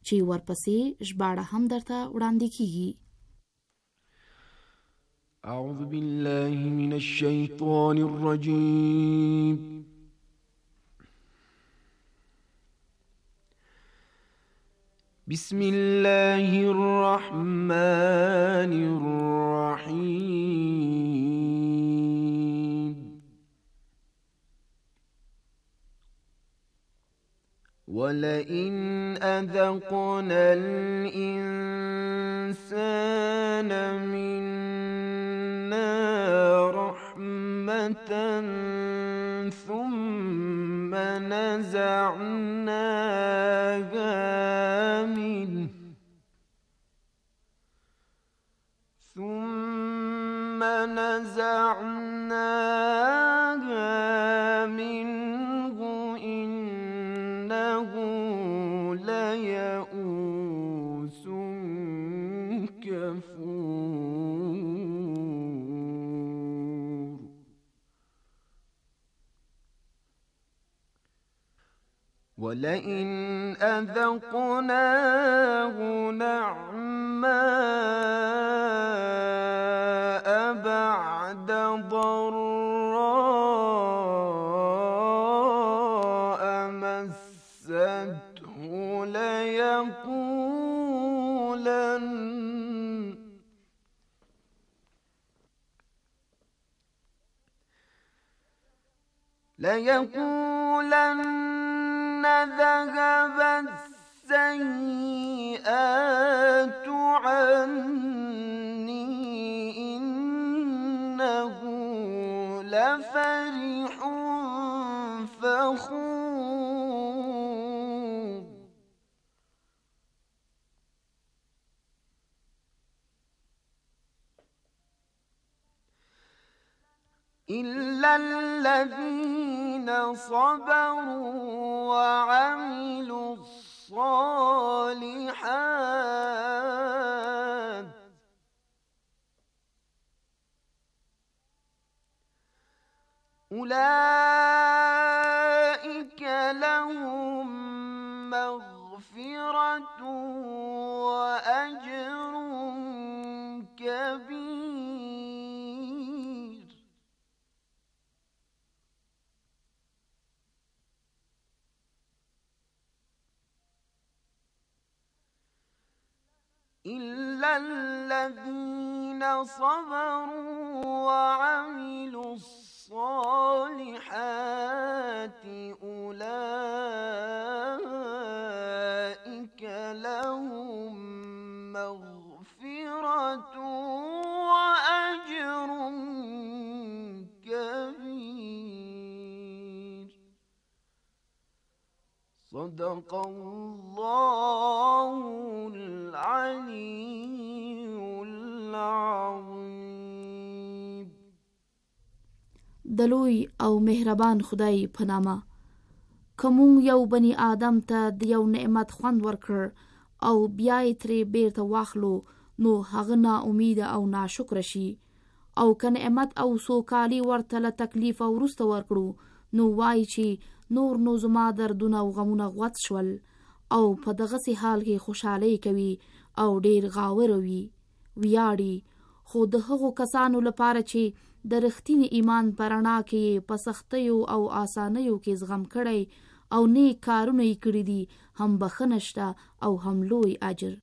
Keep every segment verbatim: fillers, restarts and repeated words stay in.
چې ورپسې ژباړه هم درته وړاندې کیږي. اعوذ بالله من الشیطان الرجیم. بسم الله الرحمن الرحیم. ولئن أذقنا الإنسان منا رحمة ثم نزعناها منه ثم نزعناها منه إنه ليئوس كفور. ولئن أذقناه نعماء بعد ضراء مسته ليقولن ليقولن ذهب السيئات عني إنه لفرح فخور. إلا الذين صبروا وعملوا الصالحات أولئك لهم مغفرة وأجر كبير. إلا الذين صبروا وعملوا الصالحات أولئك لهم مغفرة وأجر كبير. صدق الله العلي العظيم. دلوی او مهربان خدای په نامه. که مونږ یو بني آدم ته د یو نعمت خوند ورکړ او بیا یې ترې بیرته واخلو نو هغه نا امیده او ناشکره شي، او که نعمت او سوکالي ورته له تکلیف وروسته ورکړو نو وایي چې نور نو زما دردونه او غمونه غوڅ شول، او په دغسې حال کې خوشحالۍ کوي او ډیر غاور وي ویاړي. خو د هغو کسانو لپاره چې د رښتینې ایمان په رڼا کې په سختیو او آسانیو کې زغم کړی او نیک کارونه یې کړي دي هم بخښنه شته او هم لوی اجر.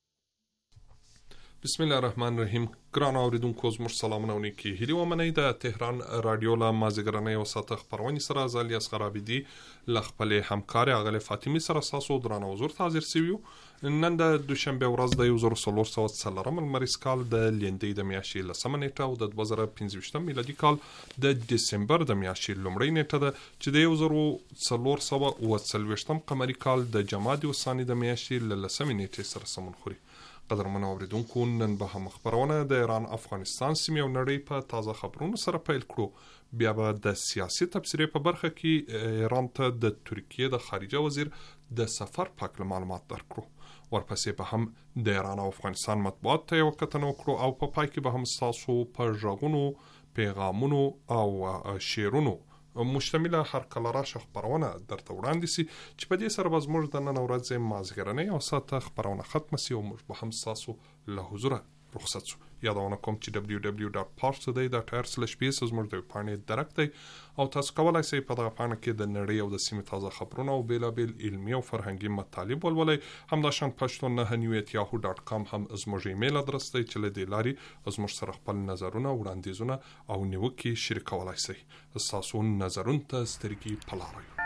بسم الله الرحمن الرحیم. ګرانو اوریدونکو زموږ سلامونه او نیکې هیلې ومنئ. د تهران راډیو له مازدیګرنۍ او ساعته خپرونې سره زه الیاس غرابیدي له خپلې همکارې اغلې فاطمې سره ستاسو درانه حضور ته حاضر سوي یو. نن د دوشنبې ورځ د یو زر څلور سوه څلورم لمریز کال د لیندۍ د میاشتې لسمه نیټه او د دوه زره پنځه ویشتم میلادي کال د ډسمبر د میاشتې لومړۍ نیټه ده چې د یو زر څلور سوه اوه څلوېښتم قمري کال د جمادی الثاني د میاشتې له لسمې نیټې سره سمون خوري. قدرمنو اوریدونکو، نن به هم خبرونه د ایران افغانستان سیمې او نړۍ په تازه خبرونو سره پیل کړو. بیا به د سیاسي تبصرې په برخه کې ایران ته د ترکیې د خارجه وزیر د سفر په اړه معلومات درکړو. ورپسې به هم د ایران او افغانستان مطبوعات ته یو کتنه وکړو او په پای کې به هم ستاسو په غږونو، پیغامونو او شعرونو مشتمله هر کله راشه خبرونه درته وړاندې سي چې په دې سره به زموږ د نن ورځې مازدیګرنۍ او ساعته خبرونه ختمه سي او موږ به هم ستاسو له حضوره رخصت سو. یادونه کوم چې دبلیو دبلیو ډاټ پارس ټوډی ډاټ آر سلیش پی اس زموږ د پاڼې درک دی او تاسو کولی شئ په دغه پاڼه کې د نړۍ او د سیمې تازه خبرونه او بېلابېل علمي او فرهنګي مطالب ولولئ. همداشان پښتو نهه نیو ات یاهو ډاټ کام هم زموږ ایمیل ادرس دی چې له دې لارې زموږ سره خپل نظرونه وړاندیزونه او نیوکې شریکولی شئ. ستاسو نظرونو ته سترګې په لاره یو.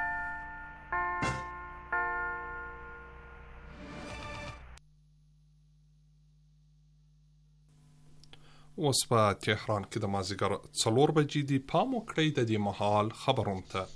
اوس په تهران کې د مازدیګر څلور بجې دي. پام وکړئ د دې مهال خبرونو ته.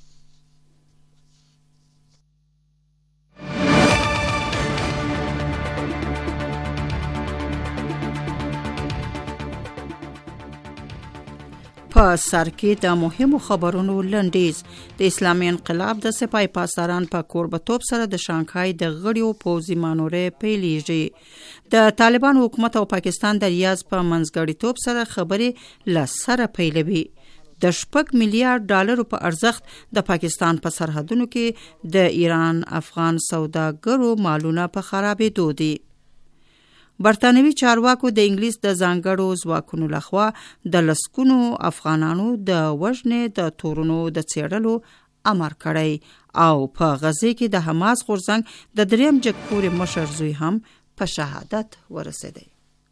په سر کې د مهمو خبرونو لنډیز. د اسلامي انقلاب د سپای پاسداران په کوربتوب سره د شانګهای د غړیو پوځي مانورې پیلېږي. د طالبان حکومت او پاکستان د ریاض په منځګړیتوب سره خبرې له سره پیلوي. د شپږ میلیارډ ډالرو په ارزښت د پاکستان په سرحدونو کې د ایران افغان سوداګرو مالونه په خرابېدو دي. برطانوي چارواکو د انګلیس د ځانګړو ځواکونو لخوا د لسکونو افغانانو د وژنې د تورونو د څېړلو امر کړی او په غزې کې د حماس غورځنګ د دریم جګپورې مشر زوی هم په شهادت ورسېدی.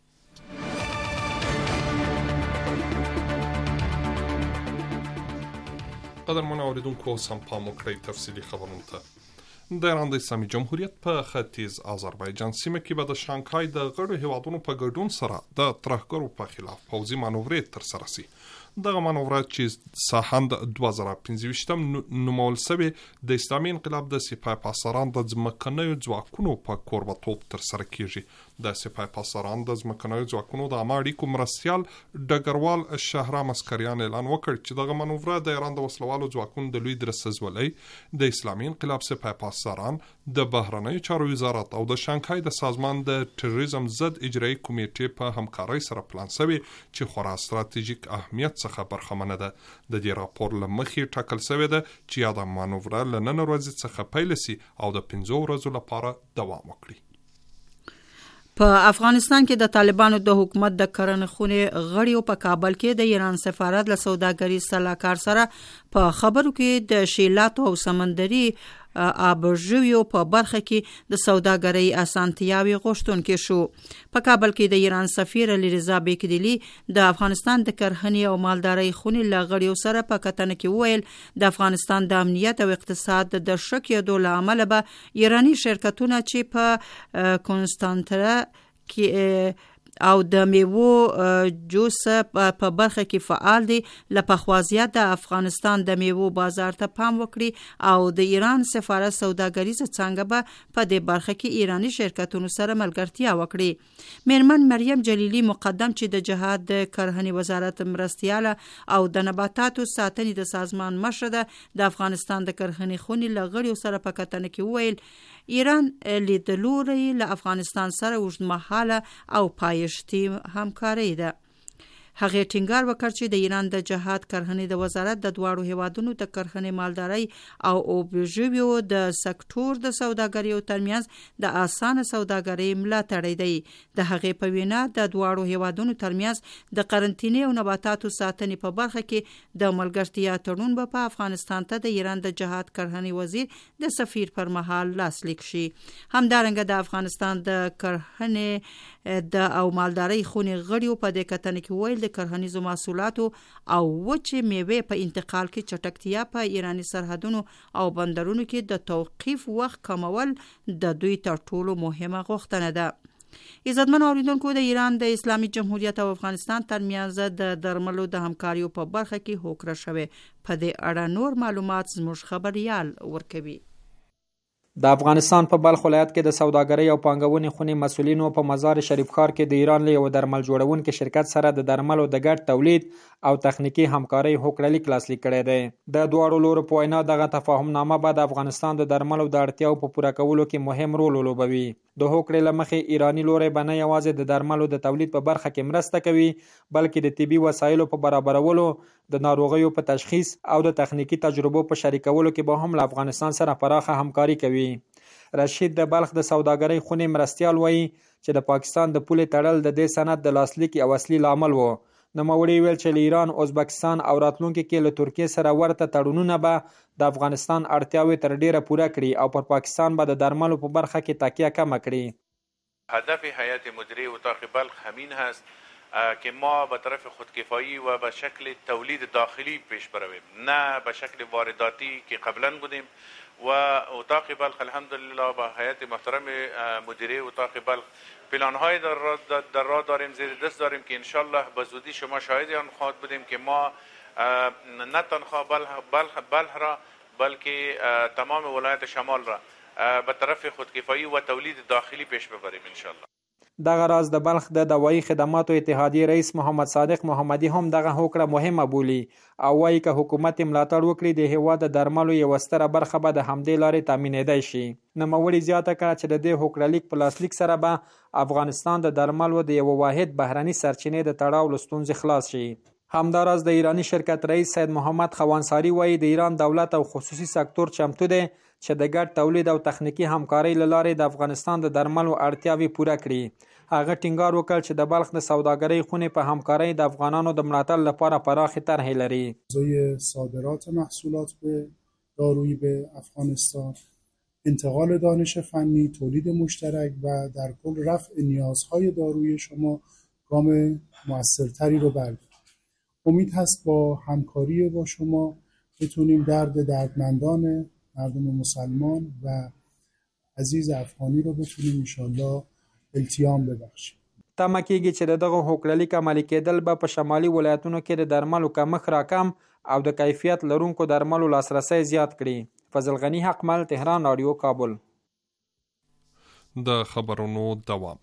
قدرمن اوریدونکو اوس هم پام وکړئ تفصیلي خبرونو ته. د ایران د اسلامي جمهوریت په ختیځ آذربایجان سیمه کې به د شانګهای د غړو هیوادونو په ګډون سره د ترهګرو په خلاف پوځي مانورې ترسره سي. دغه مانورات چې ساحند دوه زره پنځه ویشتم نومول سوی د اسلامي انقلاب د سپاه پاسداران د ځمکنیو ځواکونو په کوربتوب ترسره کیږي. د سپاه پاسداران د ځمکنیو ځواکونو د عامه اړیکو مرستیال ډګروال شهرام عسکریان اعلان وکړ چې دغه مانوره د ایران د وسلوالو ځواکونو د لوی درستیزولۍ د اسلامي انقلاب سپاه پاسداران د بهرنیو چارو وزارت او د شانګهای د سازمان د تروریزم ضد اجرایي کمیټې په همکارۍ سره پلان شوی چې خورا ستراتیژیک اهمیت څخه برخمنه ده. د دې راپور له مخې ټاکل شوی ده چې یاده مانوره له نن ورځې څخه پیل سي او د پنځو ورځو لپاره دوام وکړي. په افغانستان کې د طالبانو د حکومت د کرنې خونې غړیو په کابل کې د ایران سفارت له سوداګریز سلاکار سره په خبرو کې د شیلاتو او سمندري آبژویو په برخه کې د سوداګرۍ اسانتیاوي غوښتونکي شو. په کابل کې د ایران سفیر علی رضا بیکدلی د افغانستان د کرهنې او مالدارۍ خونې له غړیو سره په کتنه کې وویل د افغانستان د امنیت او اقتصاد د ښه کېدو له امله به ایرانی شرکتونه چې په کنستانتره کې او د میوو جوس په برخه کې فعال دي له پخوازیات د افغانستان د میوو بازار ته پام وکړي او د ایران سفارت سوداګریزه څنګه به په دې برخه کې ایرانی شرکتونو سره ملګرتیا وکړي. میرمن مریم جلیلی مقدم چې د جهاد د کرهنې وزارت مرستیاله او د نباتاتو ساتنې د سازمان مشر ده د افغانستان د کرهنې خونې له غړیو سره په کتنه کې وویل ایران لیدلوري له افغانستان سره اوږدمهاله او پایښتي همکاري ده. هغه ټینګار وکړ چې د ایران د جهاد کرهنې د وزارت د دواړو هیوادونو د کرهنې مالدارۍ او اوبژویو د سکتور د سوداګریو ترمنځ د اسانه سوداګرۍ ملاتړ دی. د هغې په وینا د دواړو هیوادونو ترمنځ د قرنطینې او نباتاتو ساتنې په برخه کې د ملګرتیا تړون به په افغانستان ته د ایران د جهاد کرهنې وزیر د سفیر پر مهال لاسلیک شي. همدارنګه د افغانستان د کرهنې د او مالدارۍ خونې غړیو په دې کتنه کې ویل د کرهنیزو محصولاتو او وچې میوې په انتقال کې چټکتیا په ایرانی سرحدونو او بندرونو کې د توقیف وخت کمول د دوی تر ټولو مهمه غوښتنه ده. عزتمن اوریدونکو د ایران د اسلامي جمهوریت او افغانستان ترمنځ د درملو د همکاریو په برخه کې هوکړه شوه. په دې اړه نور معلومات زموږ خبريال ورکوي. د افغانستان په بلخ ولایت کې د سوداګرۍ او پانګونې خونې مسؤلینو په مزار شریف ښار کې د ایران له یو درمل جوړونکي شرکت سره د درملو د ګډ تولید او تخنیکی همکارۍ هوکړه لیک لاسلیک کړی دی. د دواړو لورو په وینا دغه تفاهم نامه به د افغانستان د درملو د اړتیاو په پوره کولو کې مهم رول ولوبوي. د هوکړې له مخې ایراني لوری به نه یوازې د درملو د تولید په برخه کې مرسته کوي بلکې د طبي وسایلو په برابرولو، د ناروغیو په تشخیص او د تخنیکی تجربو په شریکولو کې به هم له افغانستان سره پراخه همکاري کوي. رشید د بلخ د سوداګرۍ خونې مرستیال وایي چې د پاکستان د پولې تړل د دې سند د لاسلیک یو اصلي لامل و. نوموړي ویل چې له ایران، ازبکستان او راتلونکي کې له ترکیې سره ورته تړونونه به د افغانستان اړتیاوې تر ډیره پوره کړي او پر پاکستان به د درملو په برخه کې تکیه کمه کړي. هدف هیئت مدیره اتاق بلخ همین هست که ما به طرف خودکفایی و به شکل تولید داخلی پیش برویم، نه به شکل وارداتی که قبلا بودیم. و اتاق بلخ الحمدلله با هیئت محترم مدیره اتاق بلخ پلان‌های در راه در راه داریم، زیر دست داریم که انشالله به زودی شما شاهد آن خواهد بودیم که ما نه تنها بلخ بلخ بلخ را بلکه تمام ولایت شمال را به طرف خودکفایی و تولید داخلی پیش ببریم انشالله. دغه راز د بلخ د دوايي خدماتو اتحادیې رئیس محمد صادق محمدي هم دغه هوکړه مهمه بولي او وایي که حکومت ملاتړ وکړي د هیواد د درملو یو ستره برخه به د همدې لارې تامینېدای شي. نوموړي زیاته کړه چې د دې هوکړه لیک په لاسلیک سره به افغانستان د درملو د یو واحد بهرني سرچینې د تړاو له ستونزې خلاص شي. همداراز د ایرانی شرکت رئیس سید محمد خوانساری وایي د ایران دولت او خصوصي سکتور چمتو دی چې د ګډ تولید او تخنیکی همکارۍ له لارې د افغانستان د درملو اړتیاوې پوره کړي. هغه ټینګار وکړ چې د بلخ د سوداګرۍ خونې په همکارۍ د افغانانو د ملاتړ لپاره پراخې طرحې لري. حوزه صادرات محصولات به دارویی به افغانستان، انتقال دانش فنی، تولید مشترک و در کل رفع نیازهای دارویی شما گام موثرتری رو برداریم. امید هست با همکاری با شما بتونیم درد دردمندان مردم مسلمان و عزیز افغانی رو بتونیم انشالله التیام ببخشیم. تمه کېږي چې د دغه هوکړه لیک عملي کېدل به په شمالي ولایتونو کې د درملو کمښت راکم او د کیفیت لرونکو درملو لاسرسی زیات کړي. فضل غنی حقمل، تهران رادیو، کابل. د خبرونو دوام.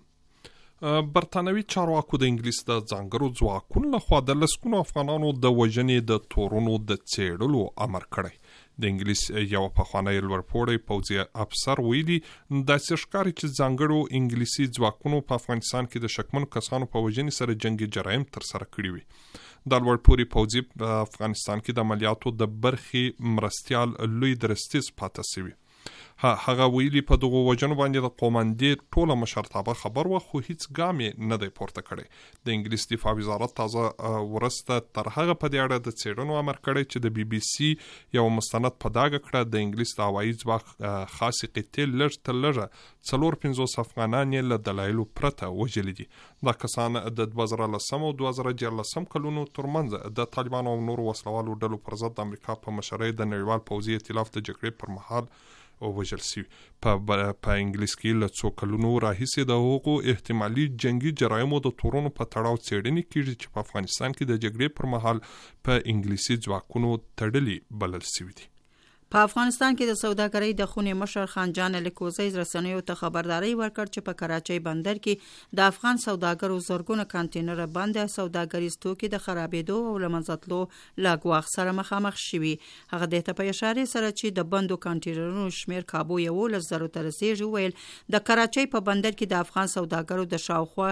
برتانوي چارواکو د انګلیس د ځانګړو ځواکونو لخوا د لسګونو افغانانو د وژنې د تورونو د څېړلو امر کړی. د انګلیس یو پخوانی لوړپوړی پوځي افسر ویلي داسې ښکاري چې ځانګړو انګلیسي ځواکونو په افغانستان کې د شکمنو کسانو په وژنې سره جنګي جرایم ترسره کړي وي. د لوړپوړي پوځي په افغانستان کې د عملیاتو د برخې مرستیال لوی درستیز پاتې شوی. هغه ویلي په دغه وژنو باندې د قومندې ټوله مشرتابه خبر و خو هیڅ ګام یې نه دی پورته کړی. د انګلیس دفاع وزارت تازه ورسته تر هغه په دې اړه د څېړنو امر کړی چې د بي بي سي یو مستند په ډاګه کړه د انګلیس د هوایي ځواک خاصې قطعې لږ تر لږه څلور پنځوس افغانان یې له دلایلو پرته وژلي دي. دا کسان د دوه زره لسم او دوه زره دیارلسم کلونو ترمنځ د طالبانو او نورو وسلوالو ډلو پر ضد د امریکا په مشرۍ د نړیوال پوځي ائتلاف د جګړې پر مهال او وژل شوي. په په انګلیس کې له څو کلونو راهیسې د هغو احتمالي جنگي جرایمو د تورونو په تړاو څېړنې کېږي چې په افغانستان کې د جګړې پر مهال په انګلیسي ځواکونو تړلي بلل شوي دي. په افغانستان کې د سوداګرۍ د خونې مشر خان جان لیکوزی رسنیو ته خبرداري ورکړ چې په کراچۍ بندر کې د افغان سوداګرو زرګونه کانټینر باندې سوداګریز توکي د خرابېدو او له منځه تلو له ګواښ سره مخامخ شوي. هغه دې ته په اشاره سره چې د بندو کانټینرونو شمیر کابو یولس زرو ته رسیږي ویل د کراچۍ په بندر کې د افغان سوداګرو د شاوخوا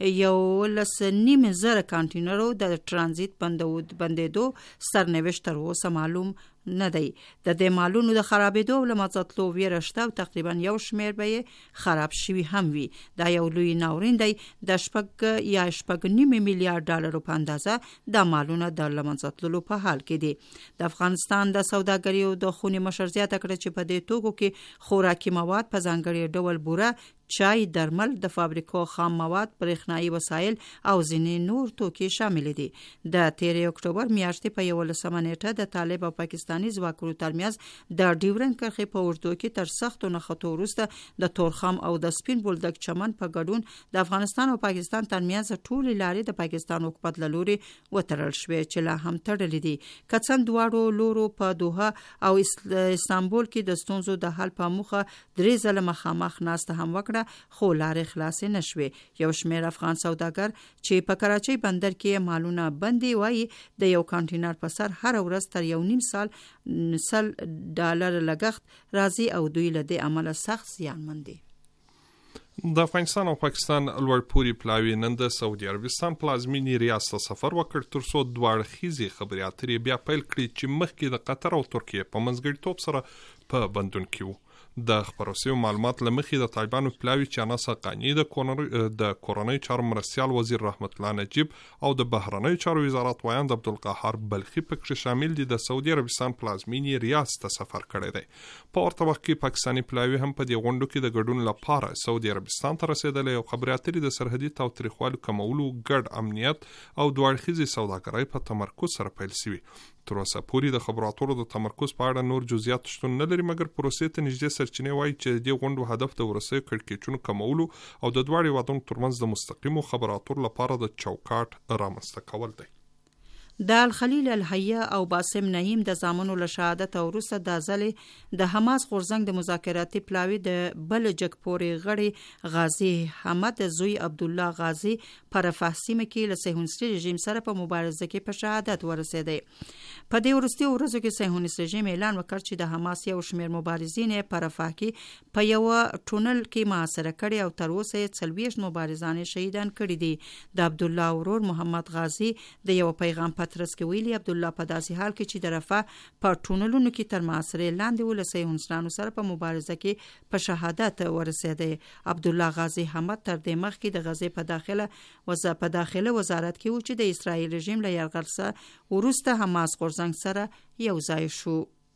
یولس نیم زره کانټینرو د ترانزیت بندېدو سرنوشت تر اوسه معلوم نه دی. د دې مالونو د خرابېدو او له منځه تلو ویره شته او تقریبا یو شمیر به خراب شوي هم وي. دا یو لوی ناورین دی. د شپږ یا شپږ نیم میلیارډ ډالرو په اندازه د مالونو د له منځه تللو په حال کې دي. د افغانستان د سوداګریو د خونې مشر زیاته کړه چې په دې توکو کې خوراکي مواد په ځانګړي ډول بوره، چای، درمل، د فابریکو خام مواد، برېښنایي وسایل او ځینې نور توکي شامل دي. د تیرې اکتوبر میاشتې په یولسمه نیټه د طالب او پاکستاني ځواکونو ترمنځ د ډیورند کرښې په اوږدو کې تر سختو نښتو وروسته د تورخم او د سپین بولدک چمن په ګډون د افغانستان او پاکستان ترمنځ ټولې لارې د پاکستان حکومت له لوري وتړل شوې چې لا هم تړلې دي. که څه دواړو لورو په دوحه او استانبول کې د ستونزو د حل په موخه درې ځله مخامخ ناسته هم وکړه خو لارې خلاصې نشوي. یو شمیر افغان سوداګر چې په کراچۍ بندر کې مالونه بندي وایي د یو کانټینر په سر هر ورځ تر یو نیم سال سل ډالر لګښت راځي او دوی له دې عمله سخت زیانمن دي. د افغانستان او پاکستان لوړپوړي پلاوي نن د سعودي عربستان پلازمینې ریاض ته سفر وکړ ترڅو دوه اړخیزې خبرې اترې بیا پیل کړي چې مخکې د قطر او ترکیې په منځګړیتوب سره په بندون کې وو. د خپرو شویو معلومات له مخې د طالبانو پلاوي چې انس حقاني د کورنۍ چارو مرستیال وزیر رحمت الله نجیب او د بهرنیو چارو وزارت وایند عبدالقهار بلخي پکې شامل دي د سعودي عربستان پلازمینې ریاض ته سفر کړی دی. په ورته وخت کې پاکستاني پلاوي هم په دې غونډو کې د ګډون لپاره سعودي عربستان ته رسیدلی او خبرې اترې د سرحدي تاوتریخوالي کمولو، ګډ امنیت او دوه اړخیزې سوداګرۍ په تمرکز سره پیل شوي. تر اوسه پورې د خبرو اترو د تمرکز په اړه نور جزئیات شتون نه لري، مګر پروسې ته نږدې سرچینې وایي چې د دې غونډو هدف د ورسیو کړکېچونو کمولو او د دواړو هیوادونو ترمنځ د مستقیمو خبرو اترو لپاره د چوکاټ رامنځته کول دی. د الخلیل الحیه او باسم نعیم د زامنو له شهادت وروسته د ځلې د حماس غورځنګ د مذاکراتي پلاوي د بل جګپورې غړي غازی حمد زوی عبد الله غازی پر فحسیمه کې له صهیونیستي رژیم سره په مبارزه کې په شهادت ورسېدی. په دې وروستي ورځو کې صهیونیست رژیم اعلان وکړ چې د حماس یو شمېر مبارزین په رفح کې په یو ټونل کې محاصره کړي او تر اوسه یې څلوېښت مبارزان شهیدان کړي دي. د عبد الله ورور محمد غازی د یو پیغام پترس کې ویلي عبد الله په داسې حال کې چې د رفح په ټونلونو کې تر محاصرې لاندې و له صهیونیستانو سره په مبارزه کې په شهادت ورسېدی. عبد الله غازی حمد تر دې مخکې د غزې په داخله وزا په داخله وزارت کې و چې د اسرائیل رژیم له یرغل څخه وروسته حماس غورځنګ سره یو ځای شو.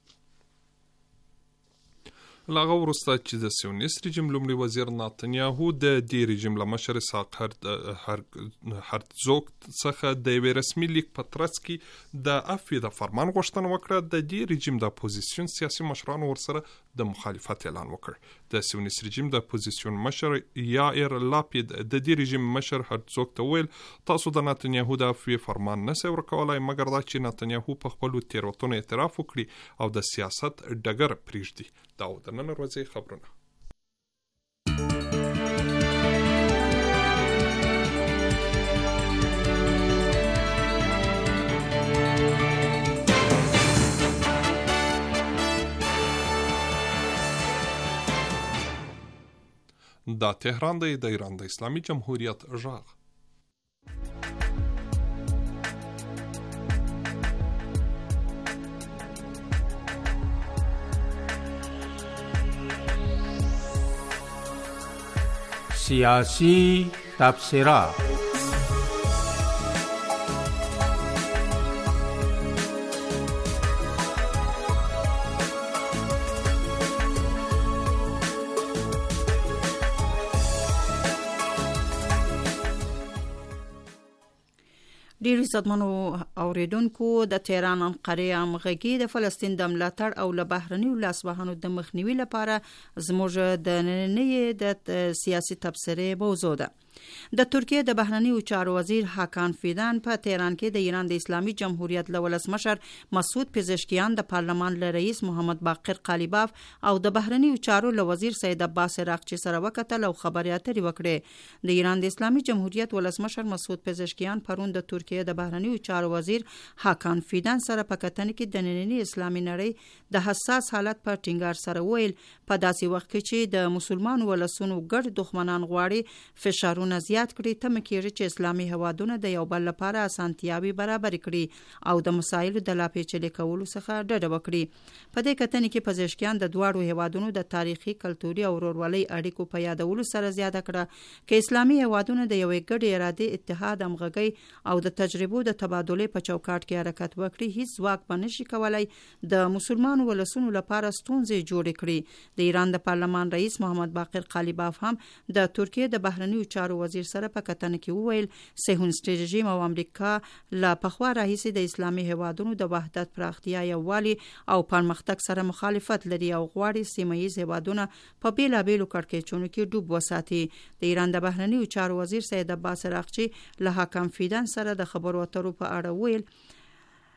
لاغه وروسته چې د صهیونیست رژیم لومړي وزیر ناتنیاهو د دې رژیم له مشر اسحاق هرتزوګ څخه د یوې رسمي لیک په ترڅ کې د عفوې د فرمان غوښتنه وکړه، د دې رژیم د اپوزیسیون سیاسي مشرانو ورسره د مخالفت اعلان وکړ. د صهیونیست رژیم د اپوزیسیون مشر یائر لاپید د دې رژیم مشر هرتزوګ ته ویل تاسو د ناتنیاهو د عفوې فرمان نشئ ورکولای، مګر دا چې ناتنیاهو په خپلو تېروتنو اعتراف وکړي او د سیاست ډګر پرېږدي. دا و د نن ورځې خبرونه. دا تهران دی، د ایران د اسلامي جمهوریت غږ. سیاسی تبصرات. ډیر عزتمنو اوریدونکو، د تهران انقرې همغږي د فلسطین د ملاتړ او له بهرنیو لاسوهنو د مخنیوي لپاره زموږ د نننۍ د سیاسي تبصرې موضوع ده. د ترکیه د بهرنیو چارو وزیر حاکان فیدان په تهران کې د ایران د اسلامي جمهوریت له ولسمشر مسعود پزشکیان، د پارلمان له رئیس محمد باقر قالیباف او د بهرنیو چارو له وزیر سید عباس عراقچي سره وکتل او خبرې اترې وکړې. د ایران د اسلامي جمهوریت ولسمشر مسعود پزشکیان پرون د ترکیه د بهرنیو چارو وزیر حاکان فیدان سره په کتنه کې د نننۍ اسلامي نړۍ د حساس حالت په ټینګار سره ویل په داسې وخت کې چې د مسلمان ولسونو ګډ دښمنان غواړي فشارونه زیات کړي، تم کېږي چې اسلامي هوادونه د یو بل لپاره اسانتیاوي برابر کړي او د مسایلو د لا پیچلي کولو څخه ډډه وکړي. په دې کتنې کې پزشکیان د دواړو هوادونو د تاریخي، کلتوري او ورورولۍ اړیکو په یادولو سره زیاته کړه چې اسلامي هوادونه د یوې ګډې ارادې، اتحاد، همغږۍ او د تجربو د تبادلې په چوکاټ کې حرکت وکړي. هیڅ ځواک به نشي کولای د مسلمانو ولسونو لپاره ستونزې جوړې کړي. د ایران د پارلمان رئیس محمد باقر قالیباف هم د ترکیه د بهرنیو چارو وزیر سره په کتنه کې وویل صهیونیستي رژیم او امریکا لا پخوا راهیسې د اسلامي هیوادونو د وحدت، پراختیا، یووالي او پرمختګ سره مخالفت لري او غواړي سیمه ییز هیوادونه په بیلابیلو کړکېچونو کې ډوب وساتي. د ایران د بهرنیو چارو وزیر سید عباس عراقچي له حاکم فیدان سره د خبرو اترو په اړه ویل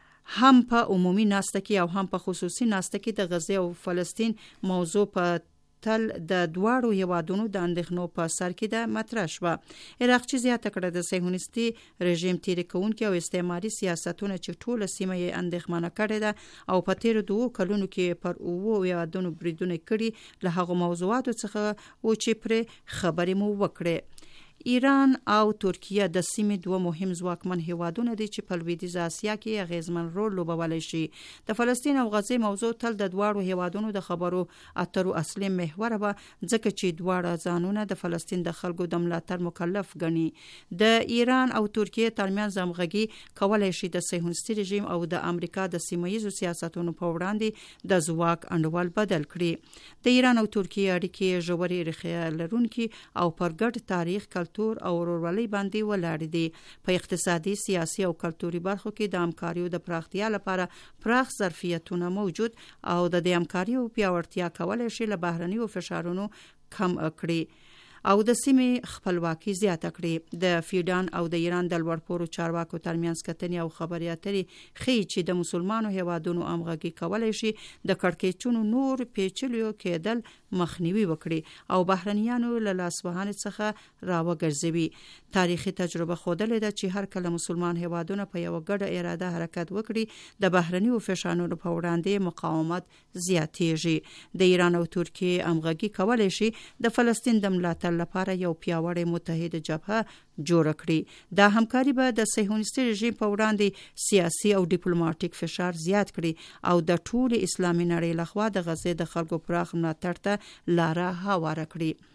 هم په عمومي ناسته کې او هم په خصوصي ناسته کې د غزې او فلسطین موضوع په تل د دواړو هیوادونو د اندېښنو په سر کې ده مطرح شوه. عراقچي زیاته کړه د صهیونیستي رژیم تېرې کوونکي او استعماري سیاستونه چې ټوله سیمه یې اندېښمنه کړې ده او په تېرو دوو کلونو کې پر اوو هیوادونو بریدونه کړي، له هغو موضوعاتو څخه و چې پرې خبرې مو وکړې. ایران او ترکیه د سیمې دوه مهم ځواکمن هیوادونه دي چې په لویدیځه اسیا کې اغیزمن رول لوبولی شي. د فلسطین او غزې موضوع تل د دواړو هیوادونو د خبرو اترو اصلي محوره وه، ځکه چې دواړه ځانونه د فلسطین د خلکو د ملاتړ مکلف ګڼي. د ایران او ترکیه ترمنځ همغږي کولی شي د صهیونیستي رژیم او د امریکا د سیمه ییزو سیاستونو په وړاندې د ځواک انډول بدل کړي. د ایران او ترکیه اړیکې ژورې ریښې لرونکي او پر ګډ تاریخ، کلتور او ورورولۍ باندې ولاړ دي. په اقتصادي، سیاسي او کلتوري برخو کې د همکاریو د پراختیا لپاره پراخ ظرفیتونه موجود او د دې همکاریو پیاوړتیا کولی شي له بهرنیو فشارونو کم کړي او د سیمې خپلواکي زیاته کړي. د فیوډان او د ایران د لوړپوړو چارواکو ترمنځ کتنې او خبرې اترې ښیي چې د مسلمانو هیوادونو همغږي کولی شي د کړکېچونو نور پیچلیو کېدل مخنیوي وکړي او بهرنیانو له لاسوهنې څخه راوګرځوي. تاریخي تجربه ښودلې ده چې هر کله مسلمان هیوادونه په یوه ګډه اراده حرکت وکړي، د بهرنیو فشارونو په وړاندې مقاومت زیاتیږي. د ایران او ترکیې همغږي کولی شي د فلسطین د ملاتړ لپاره یو پیاوړی متحد جبهه جوړ کړي. دا همکاري به د صهیونیستي رژیم په وړاندې سیاسي او ډیپلوماټیک فشار زیات کړي او د ټول اسلامي نړۍ لخوا د غزې د خلکو پراخ ملاتړ ته لاره هواره کړي.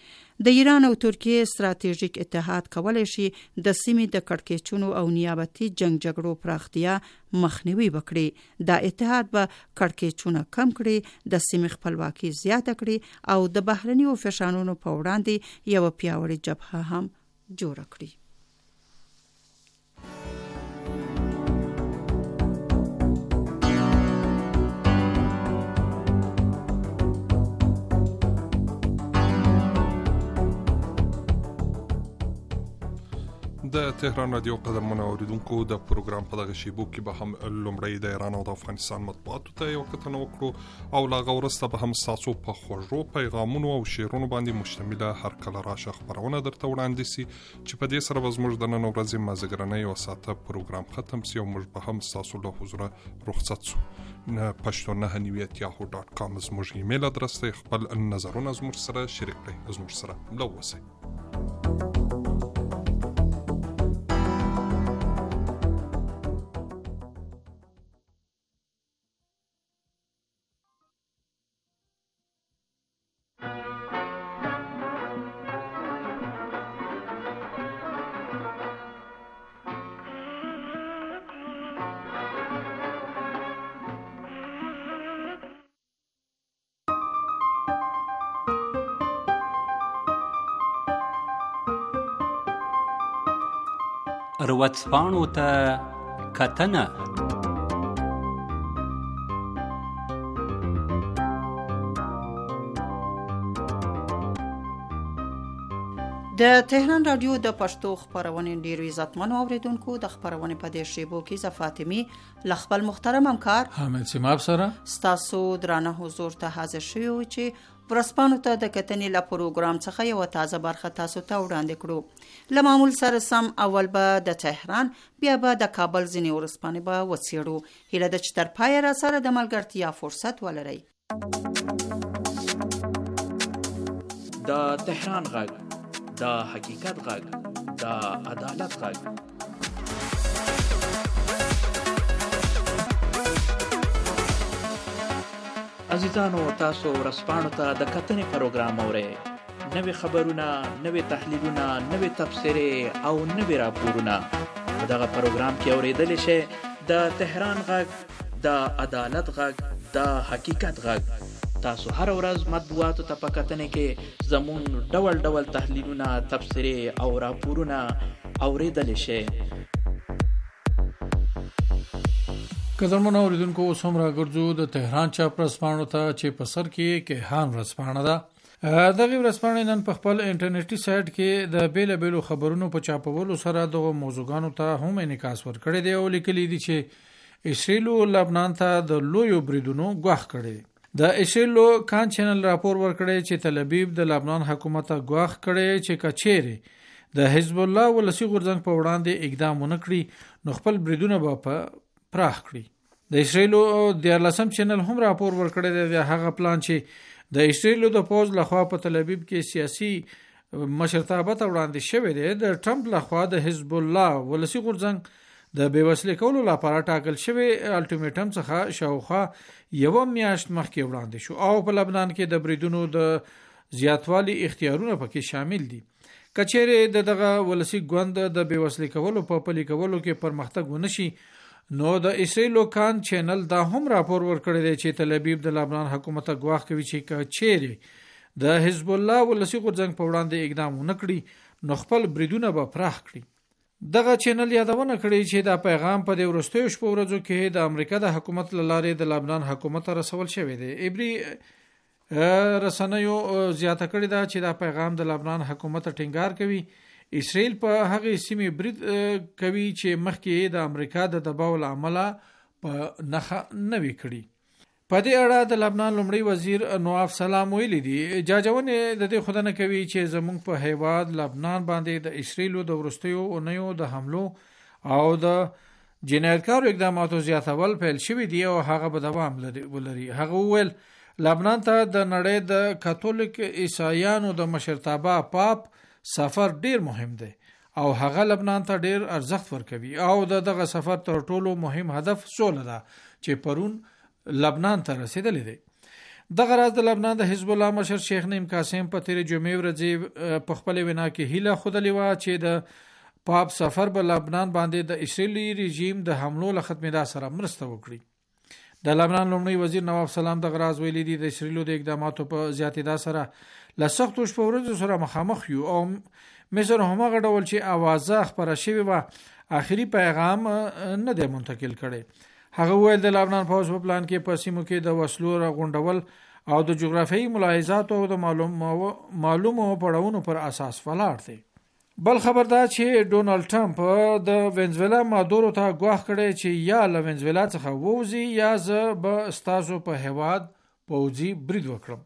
د ایران او ترکیې ستراتیژیک اتحاد کولی شي د سیمې د کړکېچونو او نیابتي جنگ جګړو پراختیا مخنیوي وکړي. دا اتحاد به کړکېچونه کم کړي، د سیمې خپلواکي زیاته کړي او د بهرنیو فشارونو په وړاندې یوه پیاوړې جبهه هم جوړه کړي. د تهران رادیو قدرمنو اوریدونکو، د پروګرام په دغه شیبو کې به هم لومړی د ایران او د افغانستان مطبوعاتو ته یو کتنه وکړو او لا وروسته به هم ستاسو په خوږو پیغامونو او شعرونو باندې مشتمله هر کله راشه خپرونه درته وړاندې سي چې په دې سره به زموږ د نن ورځې مازدیګرنۍ یو ساعته پروګرام ختم سي او موږ به هم ستاسو له حضوره رخصت سو. پښتو نه نیویت یاهو ډاټ کام زموږ ایمیل ادرس دی. خپل نظرونه زموږ سره شریک کړئ، زموږ سره ملو اوسئ. ورځپاڼو ته کتنه. د تهران رادیو د پښتو خبرونې ډیرو عزتمنو اوریدونکو، د خبرونې په دې شیبو کې ز فاطمی ل خپل محترم همکار حامد سیماب سره ستاسو درانه حضور ته حاضر شوی و چې ورځپاڼو ته د کتنې له پروګرام څخه یو تازه برخه تاسو ته وړاندې کړو. له معمول سره سم اول به د تهران، بیا به د کابل ځینې ورځپاڼې به وڅېړو. هیله ده چې تر پایه را سره د ملګرتیا فرصت ولرئ. د تهران غږ، د حقیقت غږ، د عدالت غږ. عزیزانو، تاسو ورځپاڼو ته د کتنې پروګرام اورئ. نوې خبرونه، نوې تحلیلونه، نوې تبصرې او نوې راپورونه په دغه پروګرام کې اورېدلی شئ. د تهران غږ، د عدالت غږ، د حقیقت غږ. تاسو هر ورځ مطبوعاتو ته په کتنې کې زموږ ډول ډول تحلیلونه، تبصرې او راپورونه اورېدلی شئ. قدرمنو اوریدونکو، اوس هم راګرځو د تهران چاپ ورځپاڼو ته چې په سر کې کیهان ورځپاڼه ده. دغه ورځپاڼې نن په خپل انټرنیټي سایټ کې د بیلابیلو خبرونو په چاپولو سره دغه موضوعګانو ته هم انعکاس ورکړی دی او لیکلي دي چې اسرائیل لبنان ته د لویو بریدونو ګواښ کړی. د اسرائیل کان چینل راپور ورکړی چې تل ابیب د لبنان حکومت غواخ کړي چې کچېره د حزب الله ولسی غورځنګ په وړاندې اقدام ونه کړي نو خپل بریدونه به په پراخ کړي. د اسرائیل د لسم چینل هم راپور ورکړی دی د هغه پلان چې د اسرائیل د پوز لخوا په تل ابیب کې سیاسي مشرتابه ته وړاندې شوی دی. د ټرمپ لخوا د حزب الله ولسی غورځنګ د بیوسلې کولو لپاره ټاکل شوی الټیمیټم څخه شاوخوا یو میاشت مخکې وړاندې شو او په لبنان کې د بریدونو د زیاتوالي اختیارونه پکې شامل دي. کچېره د دغه ولسی ګوند د بیوسلې کولو په پلي کولو کې پرمختګ ونشي نو د اسرائیل کان چینل دا هم راپور ورکړی دی چې تل ابیب د لبنان حکومت غواخ کوي چې کچېره د حزب الله ولسی غورځنګ په وړاندې اقدام ونه کړي نو خپل بریدونه به پراخ کړي. دغه چینل یادونه کړې چې دا پیغام په د ورستیو شپو ورځو کې د امریکا د حکومت لاره د لبنان حکومت رسول شوی دی. ایبری رسنیو زیاته کړې ده چې دا پیغام د لبنان حکومت ټینګار کوي اسرائیل په هغه سیمې برید کوي چې مخکې د امریکا د دباو لامل په نخ نه وی کړی. په دې اړه د لبنان لومړی وزیر نواف سلام ویلي دي جاجونه د دې خدانه کوي چې زموږ په هیواد لبنان باندې د اسرائیل د ورستیو اونیو د حملو او د جنایتکارو اقداماتو زیاتول پیل شوی دی او هغه به دوام لري. هغه ویل لبنان ته د نړۍ د کاتولیک عیسایانو د مشرتابه پاپ سفر ډیر مهم دی او هغه لبنان ته ډیر ارزښت ورکوي او دغه سفر تر ټولو مهم هدف سوله ده چې پرون لبنان ته رسیدلې دی. دغه راز د لبنان د حزب الله مشر شیخ نیم قاسم په تیر جمعې ورځ په خپل وینا کې هیله خودلې و چې د پاپ سفر په لبنان باندې د اسرائیلي رژیم د حملو له ختمېدا سره مرسته وکړي. د لبنان لومړی وزیر نواف سلام دغه راز ویلي دي د اسرائیلو د اقداماتو په زیاتېدا سره له سختو شپو ورځو سره مخامخ یو او مصر هم هغه ډول چې اوازه خبره شوې وه آخري پیغام نه دی منتقل کړی. هغه ویل د لبنان پوز په پلان کې په سیمو کې د وسلو راغونډول او د جغرافیایي ملاحظاتو او د معلوم معلومو پړاوونو پر اساس ولاړ دی. بل خبر دا چې ډونالد ټرمپ د وینزویلا مادورو ته غواخ کړی چې یا له وینزویلا څخه ووځي یا زه به ستاسو په هیواد پوځي برید وکړم.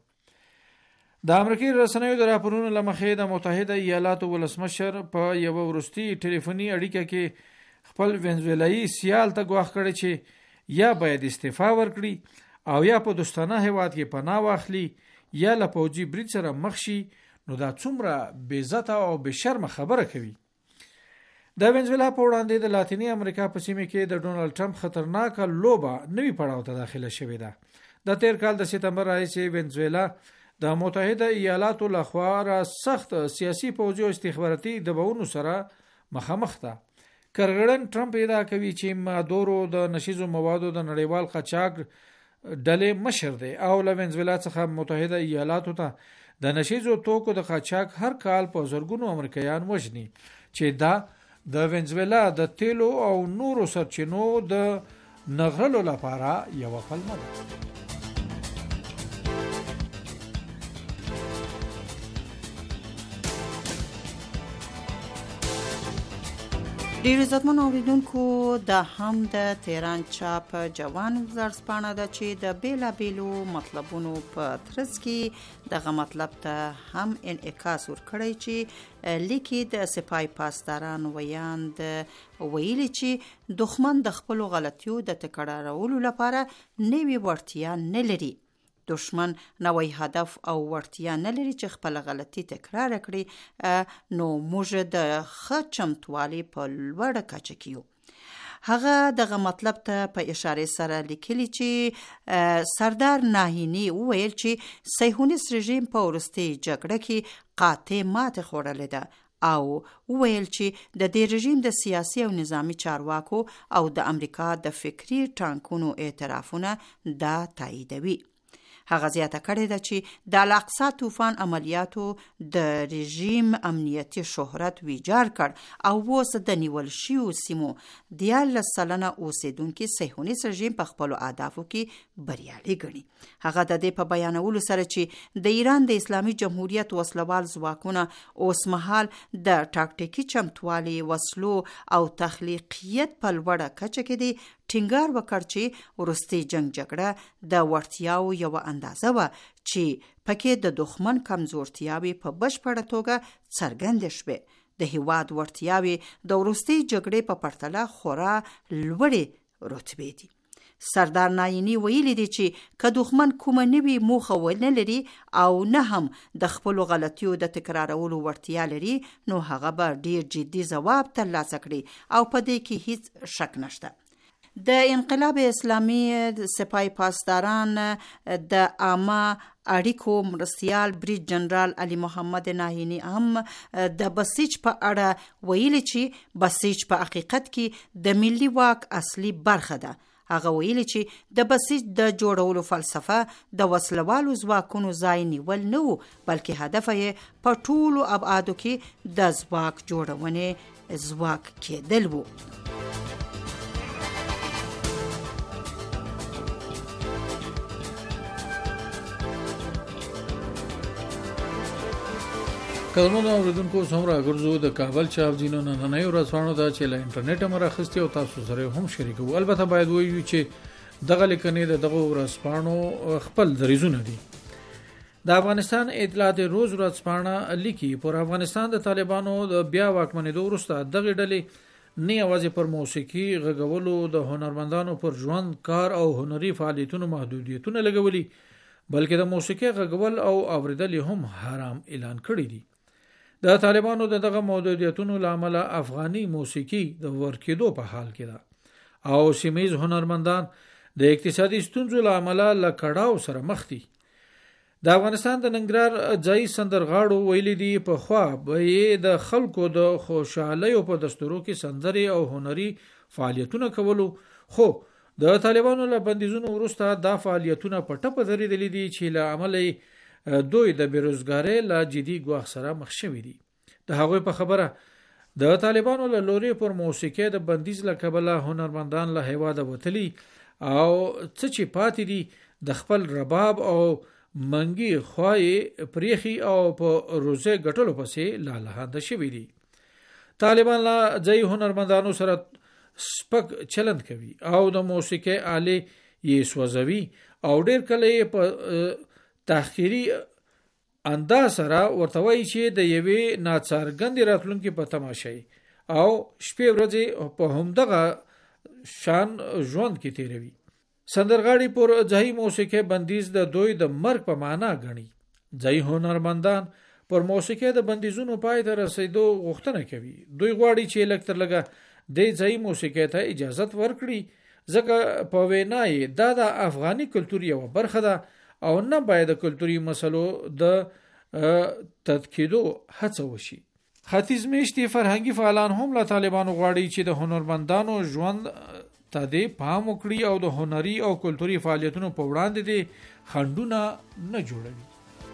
د امریکای رسنیو د راپورونو لمخې د متحده ایالاتو ولسمشر په یو ورستي ټلیفوني اړیکه کې خپل وینزویلایي سیال ته غواخ کړی چې یا باید استعفا ورکړي او یا په دوستانه هیواد کې پناه واخلي یا له پوځي برید سره مخ شي. نو دا څومره بې عزته او بې شرمه خبره کوي. د وینزویلا په وړاندې د لاتینی امریکا په سیمه کې د ډونالد ټرمپ خطرناکه لوبه نوي پړاو ته داخله شوې ده. د تیر کال د سپتمبر راهیسې وینزویلا د متحده ایالاتو لخوا را سخت سیاسي پوځي او استخباراتي دباونو سره مخامخ ده. کرغړن ټرمپ ادعا کوي چې مادورو د نشیزو موادو د نړیوال قاچاق ډلې مشر دی او له وینزویلا څخه متحده ایالاتو ته د نشیزو توکو د قاچاق هر کال په زرګونو امریکایان وژني چې دا د وینزویلا د تیلو او نورو سرچینو د نغرلو لپاره یو پلمه ده. ډیر عزتمن اوریدونکو د هم د تهران چاپ جوان زرسپانه ده چې د بیلا بیلو مطلبونو په ترڅ کې دغه مطلب ته هم انعکاس ورکړی چې لیکي د سپای پاسداران ویاند ویلي چې دښمن د خپل غلطیو د تکرارولو لپاره نوې وړتیا نه لري. دشمن نوې هدف او ورتیا نه لري چې خپل غلطي تکرار کړي نو موږ د ښه چمتوالي په لوړه کچه کې یو. هغه دغه مطلب ته په اشاره سره لیکلي چې سردار ناهینی وویل چې صهیونیست رژیم په وروستۍ جګړه کې قاطع ماته خوړلې ده او وویل چې د دې رژیم د سیاسي او نظامی چارواکو او د امریکا د فکری ټانکونو اعترافونه دا تاییدوي. هغه زیاته کړې ده چې د الاقصی طوفان عملیاتو د رژیم امنیتي شهرت ویجاړ کړ او اوس د نیول شویو سیمو دیارلس سلنه اوسیدونکي صهیونیست رژیم په خپلو اهدافو کې بریالي ګڼي. هغه د دې په بیانولو سره چې د ایران د اسلامي جمهوریت وسلوال ځواکونه اوس مهال د ټاکټیکي چمتوالي وسلو او تخلیقیت په لوړه کچه کې دي، ټینګار وکړ چې وروستي جنگ جګړه د وړتیاو یو اندازه وه چې پکې د دښمن کمزورتیاوې په بشپړه توګه څرګندې شوې. د هیواد وړتیاوې د وروستي جګړې په پرتله خورا لوړې رتبې دي. سردار نایني ویلي دی چې که دښمن کومه نوې موخه ونه لري او نه هم د خپلو غلطیو د تکرارولو وړتیا لري نو هغه به ډیر جدي ځواب ترلاسه کړي او په دې کې هیڅ شک نشته. د انقلاب اسلامي سپاه پاسداران د عامه اړیکو مرستیال بریج جنرال علي محمد ناهیني هم د بسیج په اړه ویلي چې بسیج په حقیقت کې د ملي واک اصلي برخه ده. هغه ویلي چې د بسیج د جوړولو فلسفه د وسلوالو ځواکونو ځای نیول نه و بلکې هدف یې په ټولو ابعادو کې د ځواک جوړونې ځواک کېدل و. قدرمنو اوریدونکو څومره ګرځو د کابل چاپ ځینو نننۍ ورځپاڼو ته چې له انټرنیټ مر اخیستي او تاسو سره هم شریکو. البته باید وایو چې دغه لیکنې د دغه ورځپاڼو خپل دریزونه دي. د افغانستان اطلاعات روز ورځپاڼه لیکي پر افغانستان د طالبانو د بیا واکمنېدو وروسته دغه ډلې نه یوازې پر موسیقي غږولو د هنرمندانو پر ژوند کار او هنري فعالیتونو محدودیتونه لګولي بلکې د موسیقي غږول او اوریدل هم حرام اعلان کړي دي. د طالبانو د دغه محدودیتونو لامل افغاني موسیقي د ورکېدو په حال کې ده او سیمه‌ییز هنرمندان د اقتصادي ستونزو لامل له کړهو سره مخ دي. د افغانستان د ننګرهار ځایي سندرغاړو ویلي دي په خوا به د خلکو د خوشحالیو په دستورو کې سندري او هنري فعالیتونه کولو خو د طالبانو له بندیزونو وروسته دا فعالیتونه په ټپه درېدلي دي چې له امله دوی د بیروزګارۍ له جدي ګواښ سره مخ شوي دي. د هغوی په خبره د طالبانو له لوري پر موسیقۍ د بندیز له کبله هنرمندان له هیواده وتلي او څه چې پاتې دي د خپل رباب او منګي خوای پریخي او په روزه ګټلو پسې لالهانده شوي دي. طالبان له ځای هنرمندانو سره سپک چلند کوي او د موسیقۍ آلې یې سوځوي او ډیر کله په تحقیری انداز سره ورته وایي چې د یوې ناڅرګندې راتلونکې په تماشای او شپې ورځې په همدغه شان ژوند کې تیروي. سندرغاړي پر ځای موسیقي بندیز د دوی د مرګ په معنا غني. ځای هنرمندان پر موسیقي د بندیزونو پای ته رسیدو غوښتنه کوي. دوی غواړي چې لکتر لګه د ځای موسیقي ته اجازه ورکړي ځکه په وینای دا د افغاني کلتور یو برخه ده او نه باید د کلتوري مسلو د تدکیدو هڅه وشي. ختیځ میشتي فرهنګي فعالان هم له طالبانو غواړي چې د هنرمندانو ژوند ته دې پام وکړي او د هنري او کلتوري فعالیتونو په وړاندې دې خنډونه نه جوړوي.